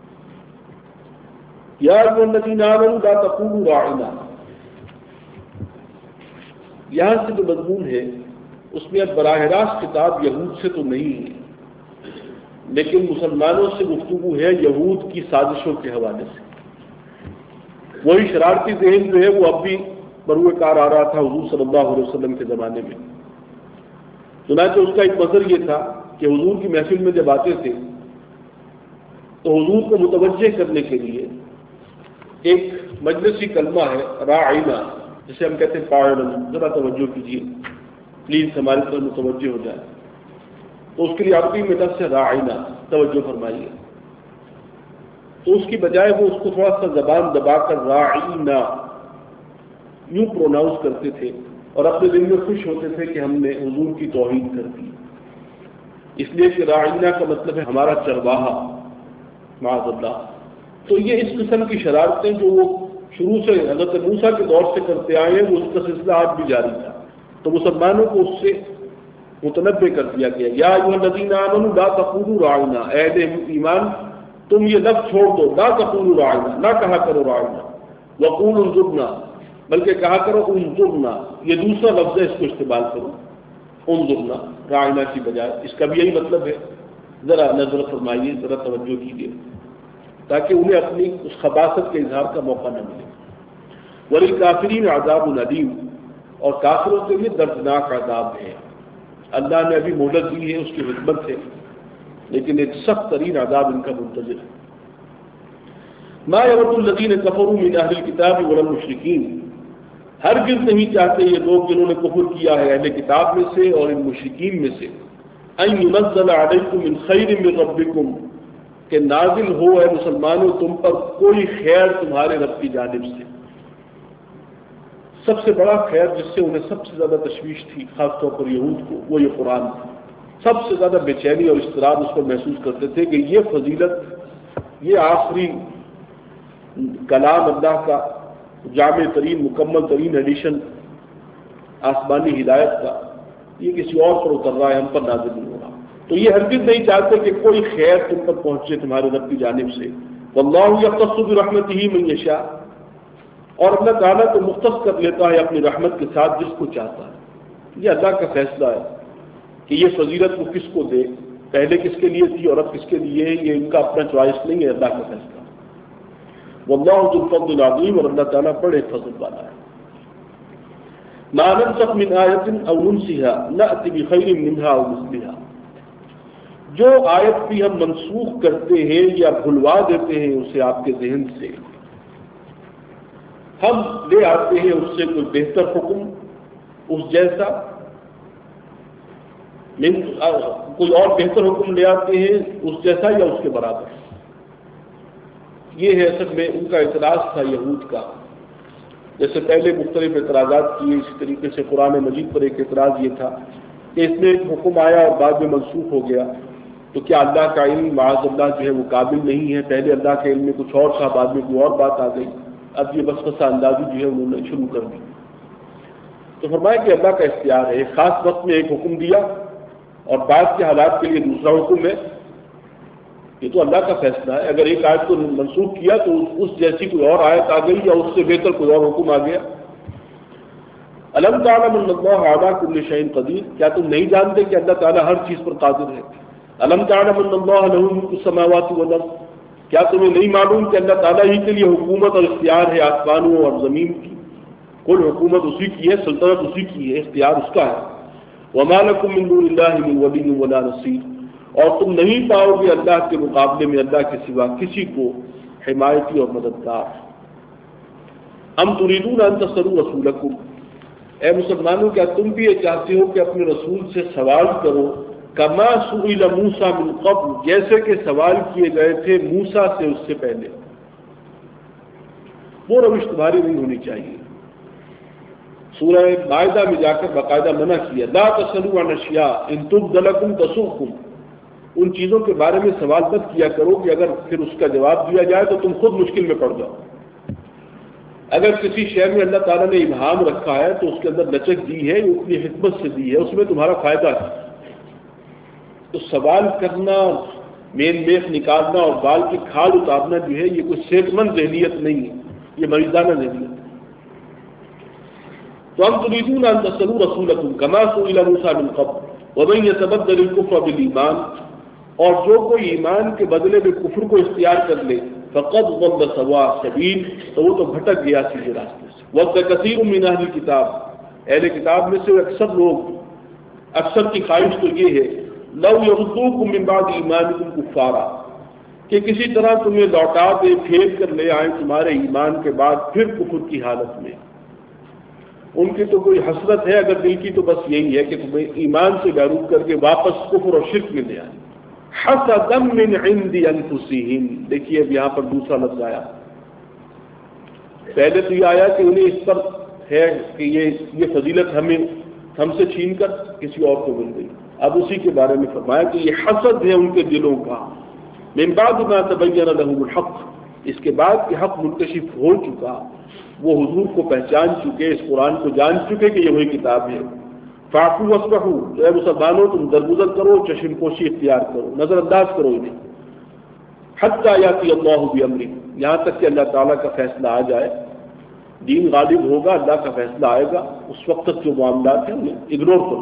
یا ایھا الذین آمنوا لا تقولوا راعنا، یہاں سے جو مضمون ہے اس میں اب براہ راست خطاب یہود سے تو نہیں ہے، لیکن مسلمانوں سے گفتگو ہے یہود کی سازشوں کے حوالے سے۔ وہی شرارتی ذہن جو ہے وہ اب بھی بروئے کار آ رہا تھا حضور صلی اللہ علیہ وسلم کے زمانے میں۔ چنانچہ اس کا ایک منظر یہ تھا کہ حضور کی محفل میں جب آتے تھے تو حضور کو متوجہ کرنے کے لیے ایک مجلسی کلمہ ہے راعینا، جسے ہم کہتے ہیں پاڑن، ذرا توجہ کیجیے پلیز ہماری طرف متوجہ ہو جائے، تو اس کے لیے عربی میں لفظ ہے راعینا، توجہ فرمائیے۔ تو اس کی بجائے وہ اس کو تھوڑا سا زبان دبا کر راعینا یوں پروناؤنس کرتے تھے اور اپنے دل میں خوش ہوتے تھے کہ ہم نے حضور کی توہین کر دی۔ اس لیے کہ راعینا کا مطلب ہے ہمارا چرواہا معاذ اللہ۔ تو یہ اس قسم کی شرارتیں جو وہ شروع سے حضرت موسیٰ کے دور سے کرتے آئے ہیں، وہ اس کا سلسلہ آج بھی جاری تھا، تو مسلمانوں کو اس سے متنبع کر دیا گیا، یا ایھا الذین آمنوا لا تقولوا راعینا، اے اہل ایمان تم یہ لفظ چھوڑ دو، لا تقولوا راعینا، نہ کہا کرو راعینا، وقولوا انظرنا، بلکہ کہا کرو انظرنا، یہ دوسرا لفظ ہے، اس کو استعمال کرو، انظرنا راعینا کی بجائے، اس کا بھی یہی مطلب ہے۔ ذرا نظر فرمائیے، ذرا توجہ کیجیے تاکہ انہیں اپنی اس خباثت کے اظہار کا موقع نہ ملے۔ وَلِلْكَافِرِينَ عَذَابٌ أَلِيمٌ، اور کافروں کے لیے دردناک عذاب ہے۔ اللہ نے ابھی مہلت دی ہے اس کی حکمت سے، لیکن ایک سخت ترین عذاب ان کا منتظر ہے۔ مَا يَوَدُّ الَّذِينَ كَفَرُوا مِنْ أَهْلِ الْكِتَابِ وَلَا الْمُشْرِكِينَ، ہرگز نہیں چاہتے یہ لوگ جنہوں نے کفر کیا ہے اہل کتاب میں سے اور ان مشرکین میں سے، أَن يُنَزَّلَ عَلَيْكُم مِّن خَيْرٍ مِّن رَّبِّكُمْ، کہ نازل ہو اے مسلمانوں تم پر کوئی خیر تمہارے رب کی جانب سے۔ سب سے بڑا خیر جس سے انہیں سب سے زیادہ تشویش تھی، خاص طور پر یہود کو، وہ یہ قرآن تھا۔ سب سے زیادہ بے چینی اور اضطراب اس پر محسوس کرتے تھے کہ یہ فضیلت، یہ آخری کلام اللہ کا جامع ترین مکمل ترین ایڈیشن آسمانی ہدایت کا، یہ کسی اور پر اتر رہا ہے، ہم پر نازل نہیں ہو رہا۔ تو یہ ہرگز نہیں چاہتے کہ کوئی خیر تم پر پہنچے تمہارے رب کی جانب سے۔ واللہ یختص برحمتہ من یشاء، اور اللہ تعالیٰ تو مختص کر لیتا ہے اپنی رحمت کے ساتھ جس کو چاہتا ہے۔ یہ اللہ کا فیصلہ ہے کہ یہ فضیلت وہ کس کو دے، پہلے کس کے لیے تھی اور اب کس کے لیے ہے، یہ ان کا اپنا چوائس نہیں ہے، اللہ کا فیصلہ۔ واللہ ذو الفضل العظیم، اور اللہ تعالیٰ بڑے فضل والا ہے۔ ما ننسخ من آیۃ او ننسها نأتی بخیر منها او مثلها، جو آیت بھی ہم منسوخ کرتے ہیں یا بھلوا دیتے ہیں اسے آپ کے ذہن سے، ہم لے آتے ہیں اس سے کوئی بہتر حکم اس جیسا، کوئی اور بہتر حکم لے آتے ہیں اس جیسا یا اس کے برابر۔ یہ ہے اصل میں ان کا اعتراض تھا یہود کا۔ جیسے پہلے مختلف اعتراضات کیے، اسی طریقے سے قرآن مجید پر ایک اعتراض یہ تھا کہ اس میں ایک حکم آیا اور بعد میں منسوخ ہو گیا، تو کیا اللہ کا علم معاذ اللہ جو ہے وہ قابل نہیں ہے؟ پہلے اللہ کے علم میں کچھ اور تھا، بعد میں کوئی اور بات آ گئی، اب یہ وسوسہ اندازی جو ہے انہوں نے شروع کر دی۔ تو فرمایا کہ اللہ کا اختیار ہے، ایک خاص وقت میں ایک حکم دیا اور بعد کے حالات کے لیے دوسرا حکم ہے، یہ تو اللہ کا فیصلہ ہے۔ اگر ایک آیت کو منسوخ کیا تو اس جیسی کوئی اور آیت آ گئی یا اس سے بہتر کوئی اور حکم آ گیا۔ الم تعلم ان اللہ علی کل شیء قدیر، کیا تم نہیں جانتے کہ اللہ تعالیٰ ہر چیز پر قادر ہے؟ الم تعلم ان اللہ لہ ملک السماوات والارض، کیا تمہیں نہیں معلوم کہ اللہ تعالیٰ ہی کے لیے حکومت اور اختیار ہے آسمانوں اور زمین کی؟ کل حکومت اسی کی ہے، سلطنت اسی کی ہے، اختیار اس کا ہے۔ وما لکم من دون اللہ من ولی ولا نصیر، اور تم نہیں پاؤ گے اللہ کے مقابلے میں اللہ کے سوا کسی کو حمایتی اور مددگار۔ ام تريدون ان تسألوا رسولکم، اے مسلمانوں کیا تم بھی یہ چاہتے ہو کہ اپنے رسول سے سوال کرو، کما سئل موسیٰ من قبل، جیسے کہ سوال کیے گئے تھے موسیٰ سے اس سے پہلے۔ وہ روش تمہاری نہیں ہونی چاہیے۔ سورہ مائدہ میں جا کر باقاعدہ منع کیا، لا تسألوا عن اشیاء ان تبد لکم تسؤکم، ان چیزوں کے بارے میں سوال مت کیا کرو کہ اگر پھر اس کا جواب دیا جائے تو تم خود مشکل میں پڑ جاؤ۔ اگر کسی شے میں اللہ تعالیٰ نے ابہام رکھا ہے تو اس کے اندر لچک دی ہے، اپنی حکمت سے دی ہے، اس میں تمہارا فائدہ ہے۔ تو سوال کرنا، مین میخ نکالنا اور بال کی کھال اتارنا جو ہے، یہ کوئی صحت مند ذہنیت نہیں ہے، یہ مریضانہ ذہنیت ہے۔ تو ہم تريدون ان تسألوا رسولکم کما سئل موسیٰ من قبل ومن يتبدل الكفر بالایمان، اور جو کوئی ایمان کے بدلے میں کفر کو اختیار کر لے، فقد ضل سواء السبیل، تو وہ تو بھٹک گیا سیدھے راستے سے۔ وَدَّ كَثِيرٌ مِّنْ أَهْلِ الْكِتَابِ، اہل کتاب میں سے اکثر لوگ، اکثر کی خواہش تو یہ ہے، لَوْ يَرُدُّوكُم مِّن بَعْدِ إِيمَانِكُمْ كُفَّارًا، کہ کسی طرح تمہیں لوٹا دے، پھیر کر لے آئیں تمہارے ایمان کے بعد پھر کفر کی حالت میں۔ ان کی تو کوئی حسرت ہے اگر دل کی، تو بس یہی ہے کہ تمہیں ایمان سے بیروت کر کے واپس کفر اور شرک میں لے آئیں۔ حسدا من عند انفسهم، دیکھیے اب یہاں پر دوسرا لفظ آیا۔ پہلے تو یہ آیا کہ انہیں اس پر ہے کہ یہ فضیلت ہم سے چھین کر کسی اور کو مل گئی، اب اسی کے بارے میں فرمایا کہ یہ حسد ہے ان کے دلوں کا، من بعد ما تبین لهم الحق، اس کے بعد کہ حق منکشف ہو چکا، وہ حضور کو پہچان چکے، اس قرآن کو جان چکے کہ یہ وہی کتاب ہے۔ فاعفوا واصفحوا، اے مسلمانوں تم درگزر کرو، چشم پوشی اختیار کرو، نظر انداز کرو انہیں، حتی یاتی اللہ بامرہ، یہاں تک کہ اللہ تعالیٰ کا فیصلہ آ جائے، دین غالب ہوگا، اللہ کا فیصلہ آئے گا، اس وقت تک جو معاملات ہیں انہیں اگنور کرو۔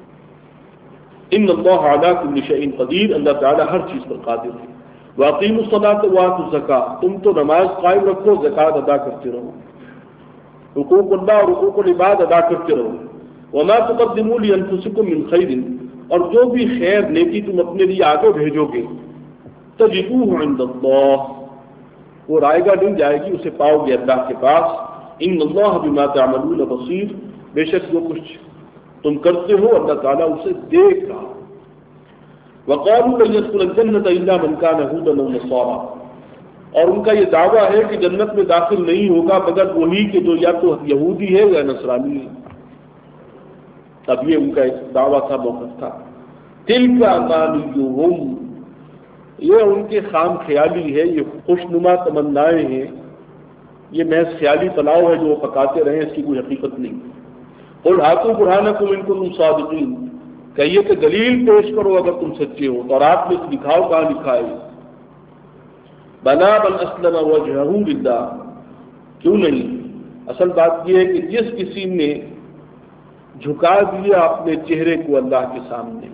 ان اللہ علی کل شیء قدیر، اللہ تعالیٰ ہر چیز پر قادر ہے۔ واقیموا الصلاۃ وآتوا الزکاۃ، تم تو نماز قائم رکھو، زکوٰۃ ادا کرتے رہو، حقوق اللہ اور حقوق العباد ادا کرتے رہو۔ وما تقدموا لانفسکم من خیر، اور جو بھی خیر نیکی تم اپنے لیے آگے بھیجو گے، تجدوہ عند اللہ، وہ رائے گاہ نہیں جائے گی، اسے پاؤ گے اللہ کے پاس۔ ان اللہ بما تعملون بصیر، بے شک جو کچھ تم کرتے ہو اللہ تعالیٰ اسے دیکھ رہا۔ وقالوا لن يدخل الجنة الا من كان هودا او نصارى، اور ان کا یہ دعویٰ ہے کہ جنت میں داخل نہیں ہوگا مگر وہی کہ جو یا تو یہودی ہے یا نصرانی ہے۔ اب یہ ان کا ایک دعویٰ تھا، موقف تھا۔ تلک امانیہم، یہ ان کے خام خیالی ہے، یہ خوشنما تمنائیں ہیں، یہ محض خیالی پلاؤ ہے جو وہ پکاتے رہے، اس کی کوئی حقیقت نہیں۔ قل ہاتوا برہانکم ان کنتم صادقین، کہیے کہ دلیل پیش کرو اگر تم سچے ہو، اور آپ نے دکھاؤ کہاں لکھا ہے۔ بلا بل اسلم وجہہ للہ، کیوں نہیں، اصل بات یہ ہے کہ جس کسی نے جھکا دیا اپنے چہرے کو اللہ کے سامنے،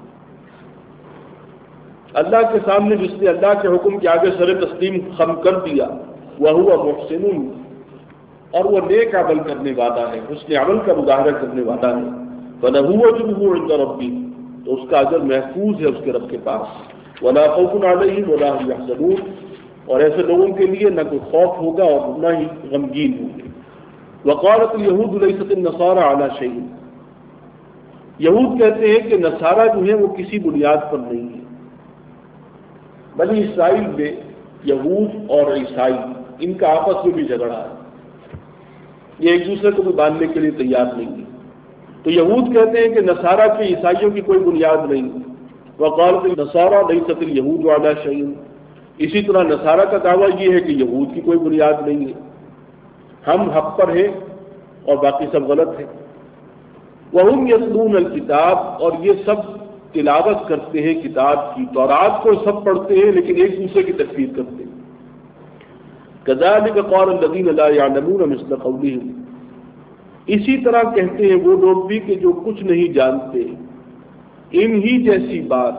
اللہ کے سامنے جس نے اللہ کے حکم کے آگے سر تسلیم خم کر دیا، وہو محسن، اور وہ نیک عمل کرنے والا ہے، حسن عمل کا مظاہرہ کرنے والا ہے، فلہ اجرہ عند ربہ، تو اس کا اجر محفوظ ہے اس کے رب کے پاس۔ ولا خوف علیہم ولا هم یحزنون، اور ایسے لوگوں کے لیے نہ کوئی خوف ہوگا اور نہ ہی غمگین ہوں گے۔ وقالت اليہود لیست النصارى علی شیء، یہود کہتے ہیں کہ نصارہ جو ہیں وہ کسی بنیاد پر نہیں ہے۔ بنی اسرائیل میں یہود اور عیسائی ان کا آپس میں بھی جھگڑا ہے، یہ ایک دوسرے کو بھی باندھنے کے لیے تیار نہیں ہے۔ تو یہود کہتے ہیں کہ نصارہ کے عیسائیوں کی کوئی بنیاد نہیں، وقالت النصارى لیست اليہود علی شیء، اسی طرح نصارہ کا دعویٰ یہ ہے کہ یہود کی کوئی بنیاد نہیں ہے، ہم حق پر ہیں اور باقی سب غلط ہیں۔ وَهُمْ يَتْلُونَ الْكِتَابَ، اور یہ سب تلاوت کرتے ہیں کتاب کی، تورات کو سب پڑھتے ہیں لیکن ایک دوسرے کی تکفیر کرتے ہیں۔ كَذَلِكَ قَالَ الَّذِينَ لَا يَعْلَمُونَ مِثْلَ قَوْلِهِمْ، اسی طرح کہتے ہیں وہ لوگ بھی کہ جو کچھ نہیں جانتے، ان ہی جیسی بات،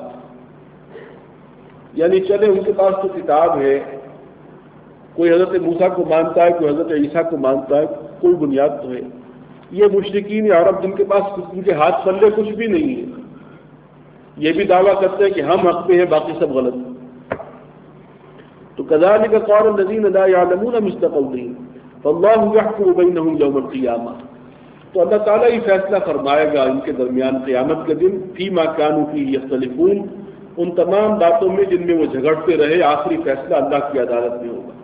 یعنی چلے ان کے پاس تو کتاب ہے، کوئی حضرت موسیٰ کو مانتا ہے، کوئی حضرت عیسیٰ کو مانتا ہے، کوئی بنیاد تو ہے۔ یہ مشرکین عرب جن کے پاس ان کے ہاتھ پلے کچھ بھی نہیں ہے، یہ بھی دعویٰ کرتے ہیں کہ ہم حق پہ ہیں باقی سب غلط ہیں۔ تو كذلك قال الذين لا يعلمون مثل قولهم فالله يحكم بينهم يوم القيامة، تو اللہ تعالیٰ ہی فیصلہ فرمائے گا ان کے درمیان قیامت کے دن، فيما كانوا فيه يختلفون، ان تمام باتوں میں جن میں وہ جھگڑتے رہے، آخری فیصلہ اللہ کی عدالت میں ہوگا۔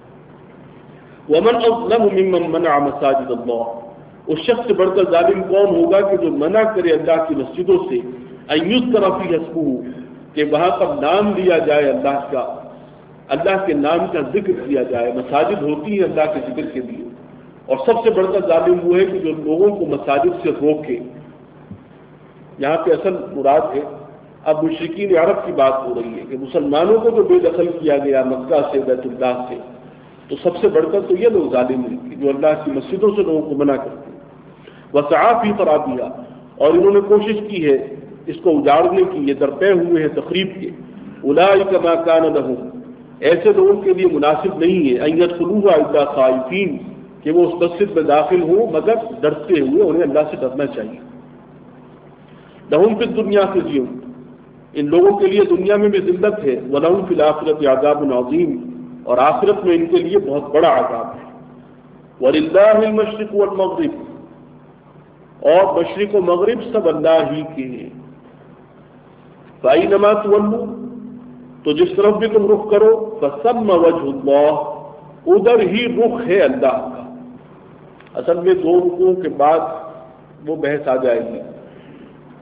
ومن اظلم ممن منع مساجد اللہ، اس شخص سے بڑھ کر ظالم کون ہوگا کہ جو منع کرے اللہ کی مسجدوں سے، ان یذکر فیہ اسمہ، کہ وہاں پر نام لیا جائے اللہ کا، اللہ کے نام کا ذکر کیا جائے۔ مساجد ہوتی ہیں اللہ کے ذکر کے لیے، اور سب سے بڑھ کر ظالم وہ ہے کہ جو لوگوں کو مساجد سے روکے۔ یہاں پہ اصل مراد ہے، اب مشرکین عرب کی بات ہو رہی ہے کہ مسلمانوں کو جو بے دخل کیا گیا مکہ سے، بیت اللہ سے، تو سب سے بڑھ کر تو یہ لوگ ظالم ہیں کہ جو اللہ کی مسجدوں سے لوگوں کو منع کرتے ہیں۔ وسعی فی خرابیہا، اور انہوں نے کوشش کی ہے اس کو اجاڑنے کی، یہ درپے ہوئے ہیں تخریب کے۔ اولئک ما کان لہم، ایسے لوگوں کے لیے مناسب نہیں ہے، ان یدخلوها الا خائفین، کہ وہ اس مسجد میں داخل ہوں مگر ڈرتے ہوئے، انہیں اللہ سے ڈرنا چاہیے۔ لہم فی الدنیا خزی، ان لوگوں کے لیے دنیا میں بھی ذلت ہے، ولہم فی الآخرۃ عذاب عظیم، اور آخرت میں ان کے لیے بہت بڑا عذاب ہے۔ وَلِلَّهِ الْمَشْرِقُ وَالْمَغْرِبُ، اور مشرق و مغرب سب اللہ ہی کے ہیں۔ فَأَيْنَمَا تُوَلُّوا، تو جس طرف بھی تم رخ کرو، فَثَمَّ وَجْهُ اللَّهِ، ادھر ہی رخ ہے اللہ کا۔ اصل میں دو رکوعوں کے بعد وہ بحث آ جائے گی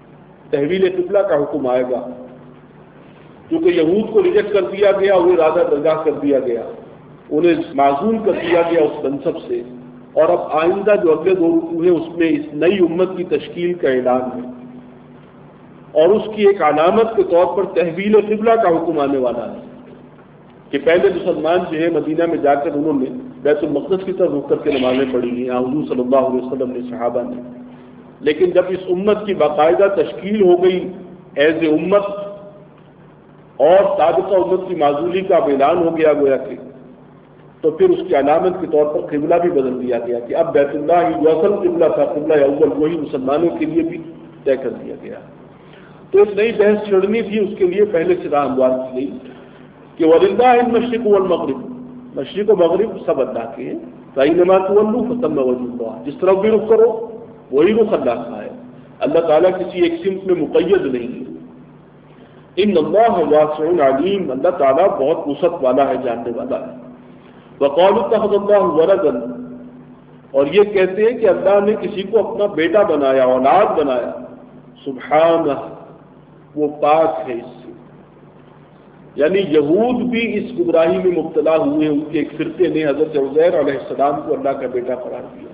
تحویل قبلہ کا حکم آئے گا، کیونکہ یہود کو ریجیکٹ کر دیا گیا، انہیں راجہ درگاہ کر دیا گیا، انہیں معزول کر دیا گیا اس منصب سے، اور اب آئندہ جو اگلے 2 رکوع ہیں اس میں اس نئی امت کی تشکیل کا اعلان ہے، اور اس کی ایک علامت کے طور پر تحویل قبلہ کا حکم آنے والا ہے کہ پہلے مسلمان جو ہے مدینہ میں جا کر انہوں نے بیت المقدس کی طرف رخ کر کے نمازیں پڑھی ہیں، حضور صلی اللہ علیہ وسلم نے، صحابہ نے، لیکن جب اس امت کی باقاعدہ تشکیل ہو گئی ایز اے امت اور سابقہ امت کی معزولی کا اب اعلان ہو گیا گویا کہ، تو پھر اس کی علامت کے طور پر قبلہ بھی بدل دیا گیا کہ اب بیت اللہ ہی جو اصل قبلہ تھا، قبلہ اول، وہی مسلمانوں کے لیے بھی طے کر دیا گیا۔ تو ایک نئی بحث چھڑنی تھی، اس کے لیے پہلے سے راہ ہموار کی گئی کہ وَلِلَّهِ الْمَشْرِقُ وَالْمَغْرِبُ، مشرق و مغرب سب اللہ کے ہیں، فَأَيْنَمَا تُوَلُّوا فَثَمَّ وَجْهُ اللَّهِ، جس طرف بھی رخ کرو وہی رخ اللہ کا ہے، اللہ تعالیٰ کسی ایک سمت میں مقید نہیں ہے۔ ان اللہ واسع علیم، اللہ تعالیٰ بہت وسعت والا ہے، جاننے والا ہے۔ وقالوا اتخذ اللہ ولدا، اور یہ کہتے ہیں کہ اللہ نے کسی کو اپنا بیٹا بنایا، اولاد بنایا، سبحانہ، وہ پاک ہے اس سے۔ یعنی یہود بھی اس گمراہی میں مبتلا ہوئے، ان کے ایک فرقے نے حضرت عزیر علیہ السلام کو اللہ کا بیٹا قرار دیا،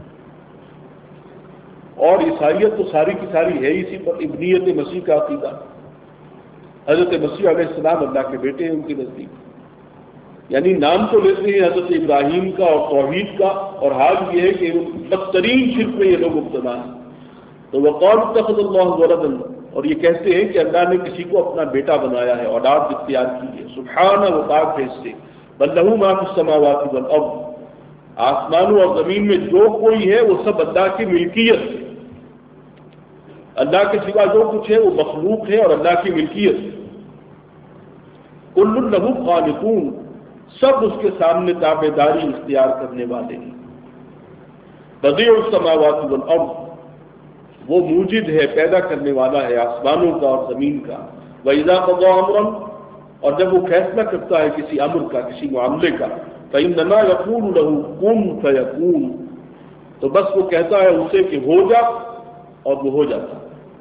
اور عیسائیت تو ساری کی ساری ہے اسی پر، ابنیت مسیح کا عقیدہ، حضرت مسیح علیہ السلام اللہ کے بیٹے ہیں ان کے نزدیک، یعنی نام تو لیتے ہیں حضرت ابراہیم کا اور توحید کا، اور حال یہ ہے کہ بدترین شرک میں یہ لوگ مبتلا ہیں۔ تو وقالوا اتخذ اللہ ولدا، اور یہ کہتے ہیں کہ اللہ نے کسی کو اپنا بیٹا بنایا ہے، اولاد اختیار کی ہے، سبحانہ، وہ پاک ہے اس سے، بل لہ ما فی السماوات والارض، آسمانوں اور زمین میں جو کوئی ہے وہ سب اللہ کی ملکیت ہے، اللہ کے سوا جو کچھ ہے وہ مخلوق ہے اور اللہ کی ملکیت ہے۔ کل لہ قانتون، سب اس کے سامنے تابعداری اختیار کرنے والے ہیں۔ بدیع السماوات والارض، وہ موجد ہے، پیدا کرنے والا ہے آسمانوں کا اور زمین کا۔ وَإِذَا قَضَىٰ أَمْرًا، اور جب وہ فیصلہ کرتا ہے کسی امر کا، کسی معاملے کا، فَإِنَّمَا يَقُولُ لَهُ كُن فَيَكُونُ، تو بس وہ کہتا ہے اسے کہ ہو جا، اور وہ ہو جاتا۔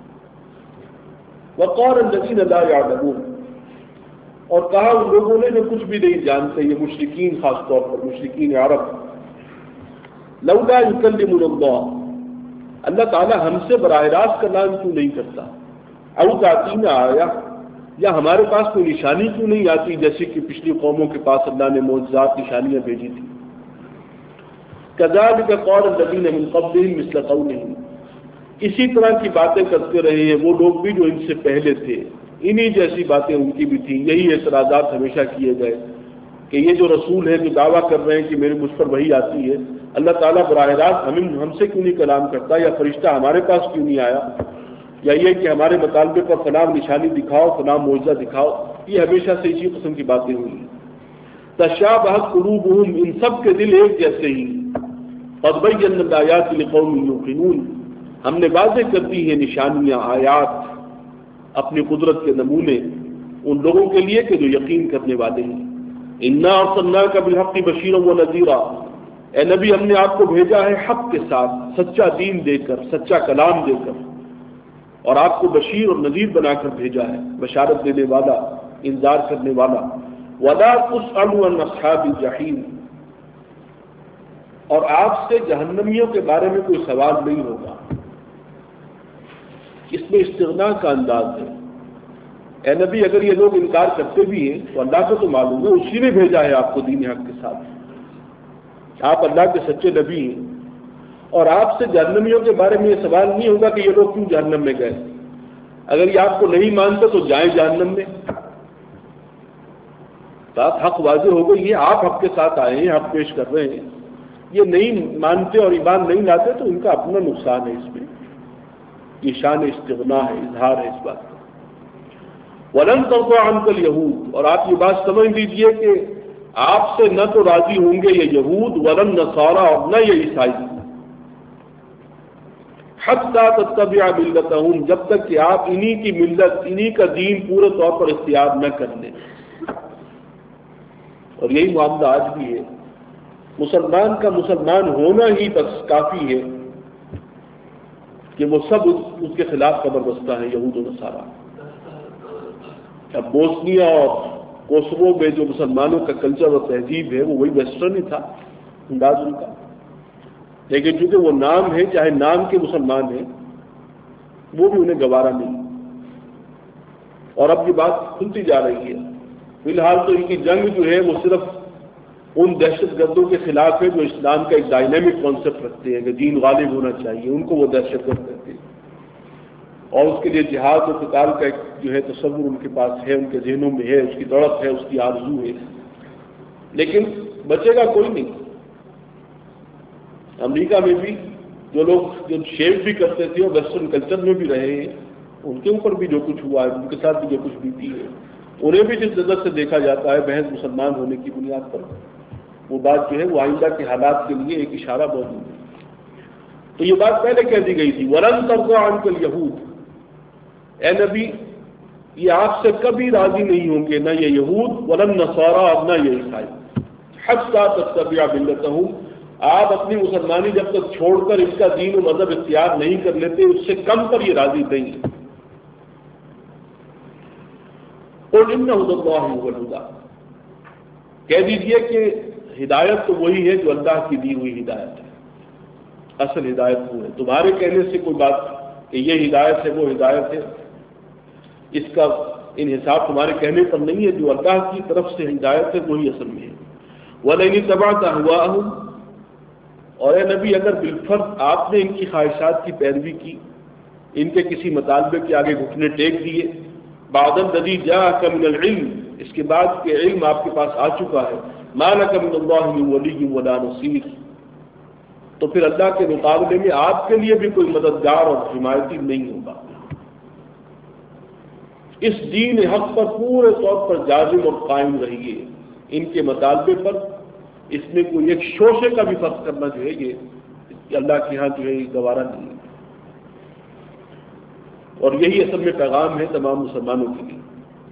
وَقَالَ الَّذِينَ لَا يَعْلَمُونَ، اور کہا ان لوگوں نے جو کچھ بھی نہیں جانتے، یہ مشرکین، خاص طور پر مشرکین عرب، لولا یکلمنا اللہ، اللہ تعالیٰ ہم سے براہ راست کلام کیوں نہیں کرتا، او تأتینا آیا، یا ہمارے پاس کوئی نشانی کیوں نہیں آتی، جیسے کہ پچھلی قوموں کے پاس اللہ نے معجزات، نشانیاں بھیجی تھی۔ کذالک قال الذین من قبلہم مثل قولہم، اسی طرح کی باتیں کرتے رہے ہیں وہ لوگ بھی جو ان سے پہلے تھے، انہی جیسی باتیں ان کی بھی تھیں، یہی اعتراضات ہمیشہ کیے گئے کہ یہ جو رسول ہے جو دعویٰ کر رہے ہیں کہ میرے مجھ پر وحی آتی ہے، اللہ تعالیٰ براہ راست ہم سے کیوں نہیں کلام کرتا، یا فرشتہ ہمارے پاس کیوں نہیں آیا، یا یہ کہ ہمارے مطالبے پر فلاں نشانی دکھاؤ، فلاں معجزہ دکھاؤ، یہ ہمیشہ سے اسی قسم کی باتیں ہوئی ہیں۔ تشابہت قلوبہم، ان سب کے دل ایک جیسے ہی، قد بینا الآیات لقوم یوقنون، ہم نے واضح کر دی ہیں نشانیاں، آیات، اپنی قدرت کے نمونے ان لوگوں کے لیے کہ جو یقین کرنے والے ہیں۔ انا ارسلناک بالحق بشیرا ونذیرا، اے نبی ہم نے آپ کو بھیجا ہے حق کے ساتھ، سچا دین دے کر، سچا کلام دے کر، اور آپ کو بشیر اور نذیر بنا کر بھیجا ہے، بشارت دینے والا، انذار کرنے والا۔ ولا تسأل عن اصحاب الجحیم، اور آپ سے جہنمیوں کے بارے میں کوئی سوال نہیں ہوگا۔ اس میں استغنا کا انداز ہے، اے نبی اگر یہ لوگ انکار کرتے بھی ہیں تو اللہ کو تو معلوم ہے، اسی نے بھیجا ہے آپ کو دین حق کے ساتھ، آپ اللہ کے سچے نبی ہیں، اور آپ سے جہنمیوں کے بارے میں یہ سوال نہیں ہوگا کہ یہ لوگ کیوں جہنم میں گئے، اگر یہ آپ کو نہیں مانتے تو جائیں جہنم میں۔ بات حق واضح ہو گئی، یہ آپ حق کے ساتھ آئے ہیں، حق پیش کر رہے ہیں، یہ نہیں مانتے اور ایمان نہیں لاتے تو ان کا اپنا نقصان ہے، اس میں یہ شان استغنا ہے، اظہار ہے اس بات کا۔ وَلَن تَرْضَىٰ عَنْكَ الْيَهُودُ، اور آپ یہ بات سمجھ لیجئے کہ آپ سے نہ تو راضی ہوں گے یہ یہود، وَلَن نَصَارَىٰ، اور نہ یہ عیسائی، حَتَّىٰ تَتَّبِعَ مِلَّتَهُمْ، جب تک کہ آپ انہی کی ملت، انہی کا دین پورے طور پر اختیار نہ کر لیں۔ اور یہی معاملہ آج بھی ہے، مسلمان کا مسلمان ہونا ہی بس کافی ہے کہ وہ سب اس کے خلاف قبر بستہ ہیں، یہود و نصارہ۔ اب بوسنیا اور کوسوو میں جو مسلمانوں کا کلچر اور تہذیب ہے وہ وہی ویسٹرن ہی تھا انداز ان کا، لیکن چونکہ وہ نام ہے، چاہے نام کے مسلمان ہیں، وہ بھی انہیں گوارا نہیں، اور اب یہ بات کھلتی جا رہی ہے۔ فی الحال تو ان کی جنگ جو ہے وہ صرف ان دہشت گردوں کے خلاف ہے جو اسلام کا ایک ڈائنامک کانسیپٹ رکھتے ہیں کہ دین غالب ہونا چاہیے، ان کو وہ دہشت گرد کہتے ہیں، اور اس کے لیے جہاد و قتال کا ایک جو ہے تصور ان کے پاس ہے، ان کے ذہنوں میں ہے، اس کی تڑپ ہے، اس کی آرزو ہے، لیکن بچے گا کوئی نہیں۔ امریکہ میں بھی جو لوگ جو شیو بھی کرتے تھے اور ویسٹرن کلچر میں بھی رہے ہیں، ان کے اوپر بھی جو کچھ ہوا ہے، ان کے ساتھ بھی جو کچھ بیتی ہے، انہیں بھی جس نظر سے دیکھا جاتا ہے محض مسلمان ہونے کی بنیاد پر، وہ بات جو ہے وہ آئندہ کے حالات کے لیے ایک اشارہ موجود ہے۔ تو یہ بات پہلے کہہ دی گئی تھی، وَلَن تَرْضَىٰ عَنْكَ الْيَهُودُ، اے نبی یہ آپ سے کبھی راضی نہیں ہوں گے، نہ یہ یہود، وَلَن نَصَارَىٰ، اور نہ یہ عیسائی، حَتَّىٰ تَتَّبِعَ مِلَّتَهُمْ، آپ اپنی مسلمانی جب تک چھوڑ کر اس کا دین و مذہب اختیار نہیں کر لیتے، اس سے کم پر یہ راضی نہیں ہے۔ قُلْ إِنَّ هُدَى اللَّهِ هُوَ الْهُدَىٰ، کہہ دیجئے کہ ہدایت تو وہی ہے جو اللہ کی دی ہوئی ہدایت ہے، اصل ہدایت وہ ہے۔ تمہارے کہنے سے کوئی بات کہ یہ ہدایت ہے وہ ہدایت ہے، اس کا انحصار تمہارے کہنے پر نہیں ہے، جو اللہ کی طرف سے ہدایت ہے وہی اصل میں ہے۔ وَلَئِنِ اتَّبَعْتَ أَهْوَاءَهُمْ، اور اے نبی اگر بالفرض آپ نے ان کی خواہشات کی پیروی کی، ان کے کسی مطالبے کے آگے گھٹنے ٹیک دیے، بعد الذی جاءک من العلم، اس کے بعد کہ علم آپ کے پاس آ چکا ہے، ما لک من اللہ من ولی ولا نصیر، تو پھر اللہ کے مقابلے میں آپ کے لیے بھی کوئی مددگار اور حمایتی نہیں ہوگا۔ اس دین حق پر پورے طور پر جازم اور قائم رہیے، ان کے مطالبے پر، اس میں کوئی ایک شوشے کا بھی فرق کرنا جو ہے یہ اللہ کے ہاں جو ہے یہ گوارا نہیں ہے، اور یہی اصل میں پیغام ہے تمام مسلمانوں کے لیے۔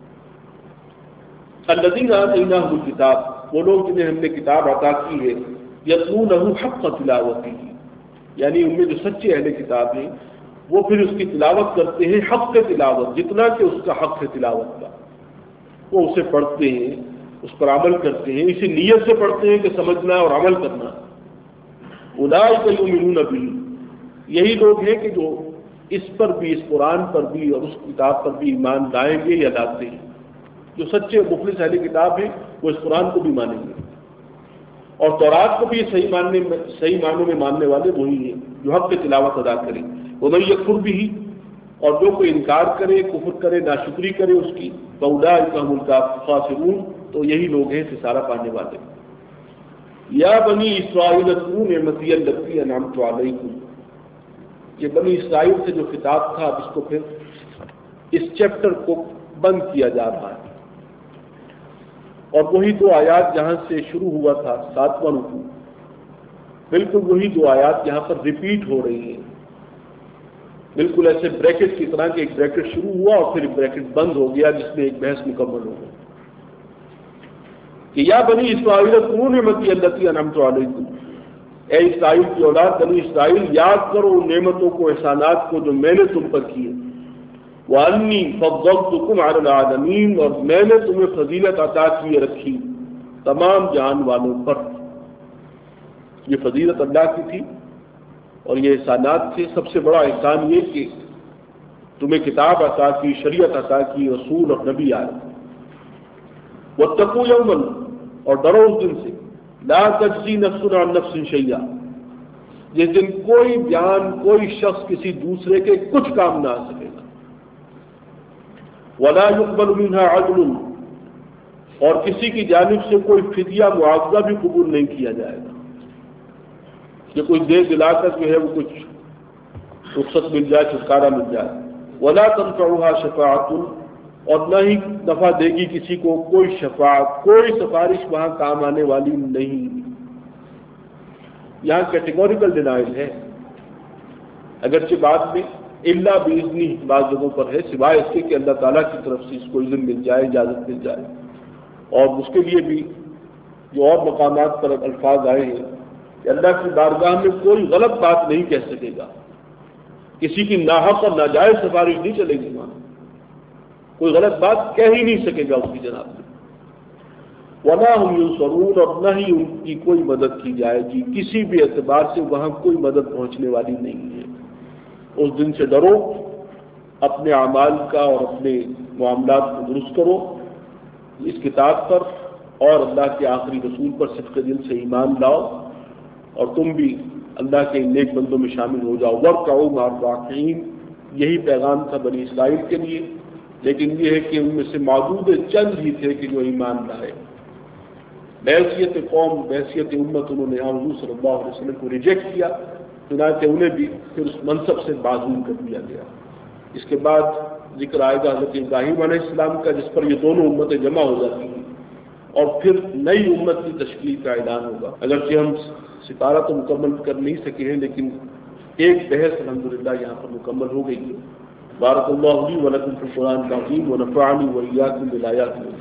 الذین آتیناہم الکتاب، وہ لوگ جنہیں ہم نے کتاب عطا کی ہے، یتلونہ حق تلاوتہ، یعنی ان میں جو سچے اہل کتاب ہیں وہ پھر اس کی تلاوت کرتے ہیں حق تلاوت، جتنا کہ اس کا حق ہے تلاوت کا، وہ اسے پڑھتے ہیں، اس پر عمل کرتے ہیں، اسی نیت سے پڑھتے ہیں کہ سمجھنا اور عمل کرنا۔ اولئک یؤمنون بہ، یہی لوگ ہیں کہ جو اس پر بھی، اس قرآن پر بھی اور اس کتاب پر بھی ایمان لائیں گے یا لاتے ہیں۔ جو سچے مخلص اہل کتاب ہیں وہ اس قرآن کو بھی مانیں گے، اور تورات کو بھی صحیح معنوں میں ماننے والے وہی ہیں جو حق تلاوت ادا کریں۔ وَمَن یکفر بہ، اور جو کوئی انکار کرے، کفر کرے، ناشکری کرے اس کی، فَأُولَٰئِکَ هُمُ الْخَاسِرُونَ، تو یہی لوگ ہیں خسارہ پانے والے۔ یا بنی اسرائیل اذکروا نعمتی التی انعمت علیکم، یہ بنی اسرائیل سے جو خطاب تھا اب اس کو پھر اس چیپٹر کو بند کیا جا رہا ہے، اور وہی دو آیات جہاں سے شروع ہوا تھا 7واں رکوع، بالکل وہی دو آیات یہاں پر ریپیٹ ہو رہی ہیں، بالکل ایسے بریکٹ کی طرح کہ ایک بریکٹ شروع ہوا اور پھر ایک بریکٹ بند ہو گیا جس میں ایک بحث مکمل ہو گئی کہ یا بنی اسرائیل اذکروا نعمتی التی انعمت علیکم، اے اسرائیل کی اولاد بنی اسرائیل یاد کرو ان نعمتوں کو، احسانات کو جو میں نے تم پر کیے، وَأَنِّي فَضَّلْتُكُمْ عَلَى الْعَالَمِينَ، اور میں نے تمہیں فضیلت عطا کیے رکھی تمام جہان والوں پر۔ یہ فضیلت اللہ کی تھی اور یہ احسانات تھے۔ سب سے بڑا احسان یہ کہ تمہیں کتاب عطا کی، شریعت عطا کی، رسول اور نبی آئے۔ وَاتَّقُوا يَوْمًا، اور ڈرو اس دن سے، لا تجزی نفس عن نفس شیئا، جس دن کوئی جان، کوئی شخص کسی دوسرے کے کچھ کام نہ آ سکے گا۔ ولا يقبل منها عدل، اور کسی کی جانب سے کوئی فدیہ معاوضہ بھی قبول نہیں کیا جائے گا کہ کوئی دے دلا کر جو ہے وہ کچھ رخصت مل جائے، چھٹکارا مل جائے۔ ولا تنفعها شفاعۃ، اور نہ ہی نفع دے گی کسی کو کوئی شفاعت، کوئی سفارش وہاں کام آنے والی نہیں۔ یہاں کیٹیگوریکل ڈینائل ہے، اگرچہ بعد میں الا باذنہ بعض جگہوں پر ہے، سوائے اس کے کہ اللہ تعالیٰ کی طرف سے اس کو اذن مل جائے، اجازت مل جائے، اور اس کے لیے بھی جو اور مقامات پر الفاظ آئے ہیں کہ اللہ کی بارگاہ میں کوئی غلط بات نہیں کہہ سکے گا، کسی کی ناحق اور ناجائز سفارش نہیں چلے گی وہاں، کوئی غلط بات کہہ ہی نہیں سکے گا اس کی جناب میں۔ وَلَا هُمْ يُنصَرُونَ، اور نہ ہی ان کی کوئی مدد کی جائے گی، کسی بھی اعتبار سے وہاں کوئی مدد پہنچنے والی نہیں ہے۔ اس دن سے ڈرو، اپنے اعمال کا اور اپنے معاملات کو درست کرو اس کتاب پر اور اللہ کے آخری رسول پر صدق دل سے ایمان لاؤ، اور تم بھی اللہ کے نیک بندوں میں شامل ہو جاؤ۔ وَارْكَعُوا مَعَ الرَّاكِعِينَ، یہی پیغام تھا بنی اسرائیل کے لیے، لیکن یہ ہے کہ ان میں سے معدود چند ہی تھے کہ جو ایمان لائے۔ بحیثیت قوم، بحیثیت امت انہوں نے حضور صلی اللہ علیہ وسلم کو ریجیکٹ کیا، چنانچہ انہیں بھی پھر اس منصب سے معزول کر دیا گیا۔ اس کے بعد ذکر آئے گا حضرت ابراہیم علیہ السلام کا، جس پر یہ دونوں امتیں جمع ہو جاتی ہیں، اور پھر نئی امت کی تشکیل کا اعلان ہوگا۔ اگرچہ ہم ستارہ تو مکمل کر نہیں سکے ہیں، لیکن ایک بحث الحمدللہ یہاں پر مکمل ہو گئی ہے۔ بارک اللہ لی و لکم فی القرآن العظیم ونفعنی وإیاکم بالآیات